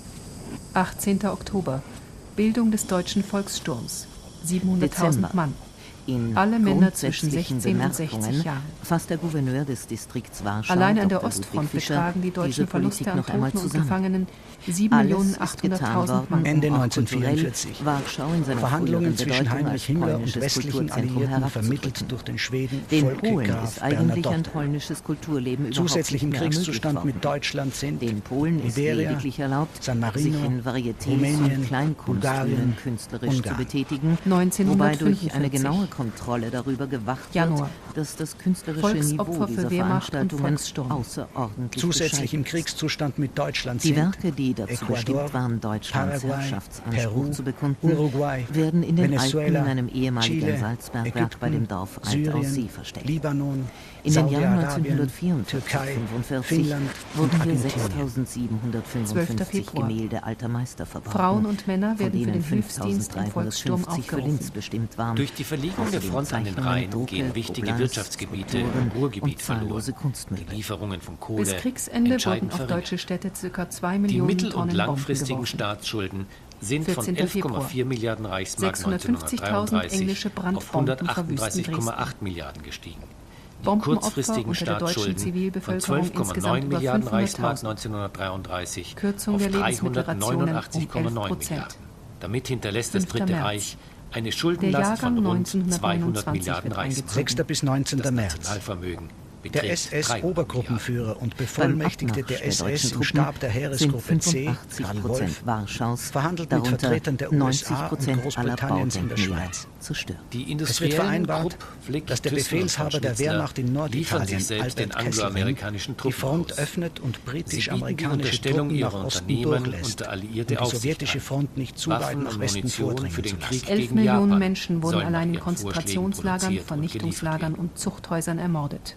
Speaker 4: achtzehnter Oktober. Bildung des Deutschen Volkssturms. siebenhunderttausend Mann.
Speaker 1: In
Speaker 4: Alle Männer zwischen
Speaker 1: grundsätzlichen
Speaker 4: sechzehn und sechzig
Speaker 1: Bemerkungen
Speaker 4: Jahren.
Speaker 1: fasst der Gouverneur des Distrikts Warschau,
Speaker 4: Allein an der
Speaker 1: Doktor
Speaker 4: Ostfront
Speaker 1: Ludwig Fischer,
Speaker 4: betragen die deutschen
Speaker 1: diese Politik
Speaker 4: Verluste an
Speaker 1: noch einmal
Speaker 4: Toten und
Speaker 1: zusammen.
Speaker 4: Gefangenen sieben
Speaker 1: Alles
Speaker 4: Millionen
Speaker 1: ist getan
Speaker 4: achthunderttausend Mann.
Speaker 1: worden,
Speaker 5: Ende
Speaker 1: um auch
Speaker 5: neunzehnhundertvierundvierzig.
Speaker 1: kulturell Warschau in seiner
Speaker 5: Verhandlungen
Speaker 1: früheren
Speaker 5: zwischen
Speaker 1: Bedeutung
Speaker 5: Heinrich
Speaker 1: als
Speaker 5: Himmler und
Speaker 1: polnisches
Speaker 5: westlichen
Speaker 1: Kulturzentrum
Speaker 5: Alliierten, vermittelt
Speaker 1: herabzudrücken.
Speaker 5: durch den Schweden
Speaker 1: Den
Speaker 5: Volker
Speaker 1: Polen
Speaker 5: Graf
Speaker 1: ist eigentlich ein
Speaker 5: Bernadotte.
Speaker 1: polnisches Kulturleben überhaupt
Speaker 5: Zusätzlich im
Speaker 1: nicht mehr
Speaker 5: Kriegszustand
Speaker 1: ermöglicht
Speaker 5: mit
Speaker 1: worden.
Speaker 5: Deutschland sind
Speaker 1: Den Polen ist
Speaker 5: Liberia,
Speaker 1: lediglich erlaubt,
Speaker 5: San Marino,
Speaker 1: sich in Varietés
Speaker 5: Rumänien,
Speaker 1: und Kleinkunstbühnen
Speaker 5: Bulgarien,
Speaker 1: künstlerisch
Speaker 5: Ungarn.
Speaker 1: zu betätigen, wobei
Speaker 4: neunzehnhundertfünfundvierzig.
Speaker 1: durch eine genaue Kontrolle darüber gewacht
Speaker 4: Januar.
Speaker 1: wird, dass das künstlerische
Speaker 4: Volksopfer
Speaker 1: Niveau
Speaker 4: für
Speaker 1: dieser
Speaker 4: Wehrmacht und
Speaker 1: Veranstaltungen
Speaker 4: Volkssturm.
Speaker 1: außerordentlich
Speaker 5: Zusätzlich
Speaker 1: bescheiden
Speaker 5: im
Speaker 1: ist.
Speaker 5: Kriegszustand mit Deutschland
Speaker 1: Die
Speaker 5: sind
Speaker 1: Werke, die dazu
Speaker 5: Ecuador,
Speaker 1: bestimmt waren, Deutschlands
Speaker 5: Paraguay,
Speaker 1: Herrschaftsanspruch
Speaker 5: Peru,
Speaker 1: zu bekunden,
Speaker 5: Uruguay,
Speaker 1: werden in den
Speaker 5: Venezuela,
Speaker 1: Alpen in einem ehemaligen
Speaker 5: Chile,
Speaker 1: Salzbergwerk
Speaker 5: Ägypten,
Speaker 1: bei dem Dorf
Speaker 5: Syrien,
Speaker 1: Alt-Aussee versteckt.
Speaker 5: Libanon,
Speaker 1: In den Jahren
Speaker 5: Saudi-Arabien,
Speaker 1: neunzehnhundertvierundvierzig
Speaker 5: Türkei,
Speaker 1: fünfundvierzig
Speaker 5: Finnland
Speaker 1: wurden
Speaker 5: und
Speaker 1: hier
Speaker 5: Argentinien.
Speaker 1: sechstausendsiebenhundertfünfundfünfzig
Speaker 4: zwölfter Februar.
Speaker 1: Gemälde alter Meister verbaut,
Speaker 4: Frauen und Männer
Speaker 1: von
Speaker 4: werden für
Speaker 1: denen
Speaker 4: den Hilfsdienst im Volkssturm
Speaker 1: fünftausenddreihundertfünfzig für
Speaker 4: aufgerufen.
Speaker 1: Linz bestimmt waren.
Speaker 3: Durch die Verlegung der
Speaker 1: Außerdem
Speaker 3: Front an den
Speaker 1: Zeichnungen,
Speaker 3: Rhein
Speaker 1: Drucke,
Speaker 3: gehen wichtige
Speaker 1: Oblast,
Speaker 3: Wirtschaftsgebiete
Speaker 1: Skulpturen
Speaker 3: im Ruhrgebiet
Speaker 1: und
Speaker 3: verloren.
Speaker 1: zahllose
Speaker 3: Die
Speaker 1: Kunstmöbel.
Speaker 3: Lieferungen von Kohle
Speaker 4: Bis Kriegsende
Speaker 3: entscheidend
Speaker 4: wurden auf
Speaker 3: verringert.
Speaker 4: deutsche Städte ca. zwei
Speaker 3: Die
Speaker 4: Millionen
Speaker 3: mittel- und
Speaker 4: Tonnen
Speaker 3: langfristigen
Speaker 4: Bomben geworfen.
Speaker 3: Staatsschulden sind von
Speaker 4: vierzehnter
Speaker 3: elf Komma vier Milliarden Reichsmark
Speaker 4: sechshundertfünfzigtausend englische
Speaker 3: neunzehnhundertdreiunddreißig auf
Speaker 4: Brandbomben
Speaker 3: hundertachtunddreißig Komma acht
Speaker 4: verwüsten
Speaker 3: Milliarden gestiegen. Die
Speaker 4: Bombenopfer
Speaker 3: kurzfristigen
Speaker 4: unter der deutschen
Speaker 3: Staatsschulden von
Speaker 4: Zivilbevölkerung
Speaker 3: zwölf Komma
Speaker 4: insgesamt
Speaker 3: neun
Speaker 4: über
Speaker 3: Milliarden Reichsmark
Speaker 4: fünfhunderttausend.
Speaker 3: neunzehnhundertdreiunddreißig
Speaker 4: Kürzung
Speaker 3: auf
Speaker 4: der Lebensmittelrationen um
Speaker 3: dreihundertneunundachtzig Komma
Speaker 4: elf
Speaker 3: neun
Speaker 4: Prozent.
Speaker 3: Milliarden. Damit hinterlässt das
Speaker 4: fünfter
Speaker 3: Dritte
Speaker 4: März.
Speaker 3: Reich eine
Speaker 4: Der
Speaker 3: Schuldenlast von
Speaker 4: Jahrgang
Speaker 3: rund zweihundert
Speaker 4: neunzehnhundertneunundzwanzig
Speaker 3: Milliarden
Speaker 4: wird
Speaker 3: Reichsmark.
Speaker 4: eingezogen.
Speaker 5: sechster bis neunzehnter
Speaker 3: Das
Speaker 5: März.
Speaker 3: Nationalvermögen
Speaker 5: Der
Speaker 3: beträgt
Speaker 5: S S
Speaker 3: dreihundert
Speaker 5: Obergruppenführer und Bevollmächtigte der S S im Stab der
Speaker 1: sind
Speaker 5: Heeresgruppe C,
Speaker 1: fünfundachtzig
Speaker 5: Karl
Speaker 1: Prozent
Speaker 5: Wolf,
Speaker 1: Warschaus,
Speaker 5: verhandelt mit
Speaker 1: darunter
Speaker 5: Vertretern der U S
Speaker 1: neunzig
Speaker 5: A und
Speaker 1: Prozent aller
Speaker 5: Großbritanniens in der
Speaker 1: Baudenkmäler,
Speaker 5: Schweiz.
Speaker 1: zerstört.
Speaker 3: Die
Speaker 5: Es wird
Speaker 3: industriellen
Speaker 5: vereinbart,
Speaker 3: Krupp, Flick,
Speaker 5: dass der
Speaker 3: Thyssen und
Speaker 5: Befehlshaber
Speaker 3: von
Speaker 5: der
Speaker 3: Schnitzler
Speaker 5: Wehrmacht in
Speaker 3: liefern
Speaker 5: Norditalien,
Speaker 3: sich selbst den
Speaker 5: Albert Kesselring,
Speaker 3: angloamerikanischen
Speaker 5: die
Speaker 3: Truppen
Speaker 5: Front
Speaker 3: aus.
Speaker 5: öffnet und
Speaker 3: Sie bieten die
Speaker 5: britisch-amerikanische
Speaker 3: Unterstellung
Speaker 5: Truppen
Speaker 3: ihrer
Speaker 5: nach Osten
Speaker 3: Unternehmen
Speaker 5: durchlässt,
Speaker 3: unter
Speaker 5: um
Speaker 3: alliierte
Speaker 5: die
Speaker 3: Aufsicht
Speaker 5: sowjetische
Speaker 3: an.
Speaker 5: Front nicht zu weit
Speaker 3: Waffen
Speaker 5: nach
Speaker 3: und
Speaker 5: Westen
Speaker 3: Munition
Speaker 5: vordringen
Speaker 3: für den
Speaker 5: zu
Speaker 3: Krieg
Speaker 5: lassen.
Speaker 4: Elf
Speaker 3: gegen
Speaker 4: Millionen
Speaker 3: Japan
Speaker 4: Menschen wurden
Speaker 3: sollen nach
Speaker 4: allein in
Speaker 3: ihren Vorschlägen
Speaker 4: Konzentrationslagern,
Speaker 3: produziert und
Speaker 4: Vernichtungslagern
Speaker 3: geliefert
Speaker 4: und Zuchthäusern ermordet.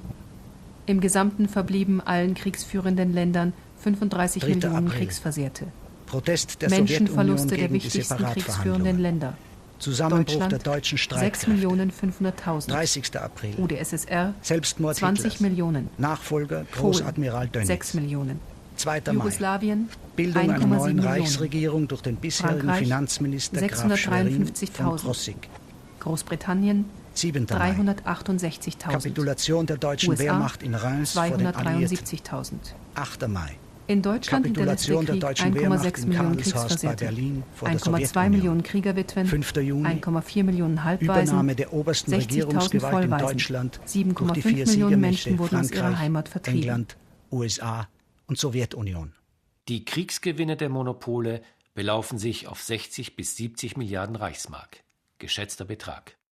Speaker 4: Im Gesamten verblieben allen kriegsführenden Ländern fünfunddreißig
Speaker 5: dritter
Speaker 4: Millionen
Speaker 5: April.
Speaker 4: Kriegsversehrte.
Speaker 5: Protest der Sowjetunion
Speaker 4: Menschenverluste der
Speaker 5: gegen die
Speaker 4: wichtigsten kriegsführenden
Speaker 5: Separatverhandlungen.
Speaker 4: Länder.
Speaker 5: Zusammenbruch
Speaker 4: Deutschland
Speaker 5: der deutschen
Speaker 4: sechs
Speaker 5: Streitkräfte.
Speaker 4: Millionen fünfhunderttausend.
Speaker 5: dreißigster April.
Speaker 4: U d S S R
Speaker 5: Selbstmord
Speaker 4: zwanzig
Speaker 5: Hitlers.
Speaker 4: Millionen.
Speaker 5: Nachfolger
Speaker 4: Polen
Speaker 5: Großadmiral Dönitz.
Speaker 4: sechs Millionen.
Speaker 5: zweiter Mai.
Speaker 4: Jugoslawien
Speaker 5: Bildung einer
Speaker 4: eins Komma
Speaker 5: neuen
Speaker 4: sieben Millionen.
Speaker 5: Reichsregierung durch den bisherigen
Speaker 4: Frankreich
Speaker 5: Finanzminister Graf Schwerin von
Speaker 4: sechshundertdreiundfünfzigtausend.
Speaker 5: Krossig.
Speaker 4: Großbritannien
Speaker 5: siebter Mai.
Speaker 4: dreihundertachtundsechzigtausend.
Speaker 5: Kapitulation der deutschen
Speaker 4: U S A
Speaker 5: Wehrmacht in Reims vor den Alliierten.
Speaker 4: zweihundertdreiundsiebzigtausend.
Speaker 5: achter Mai.
Speaker 4: In Deutschland hinterlässt der
Speaker 5: Kapitulation der
Speaker 4: Krieg
Speaker 5: deutschen
Speaker 4: eins Komma
Speaker 5: Wehrmacht
Speaker 4: sechs
Speaker 5: in
Speaker 4: Millionen
Speaker 5: Karlshorst bei
Speaker 4: Kriegsversehrte,
Speaker 5: Berlin vor der
Speaker 4: eins Komma zwei
Speaker 5: Sowjetunion.
Speaker 4: Millionen Kriegerwitwen,
Speaker 5: fünfter Juni.
Speaker 4: eins Komma vier Millionen Halbwaisen,
Speaker 5: Übernahme der obersten
Speaker 4: sechzigtausend
Speaker 5: Regierungsgewalt in
Speaker 4: Vollwaisen,
Speaker 5: Deutschland
Speaker 4: sieben Komma
Speaker 5: durch die
Speaker 4: fünf
Speaker 5: vier
Speaker 4: Millionen
Speaker 5: Siegermächte
Speaker 4: Menschen wurden aus ihrer
Speaker 5: Frankreich,
Speaker 4: Heimat vertrieben.
Speaker 5: England, U S A und Sowjetunion.
Speaker 3: Die Kriegsgewinne der Monopole belaufen sich auf sechzig bis siebzig Milliarden Reichsmark. Geschätzter Betrag.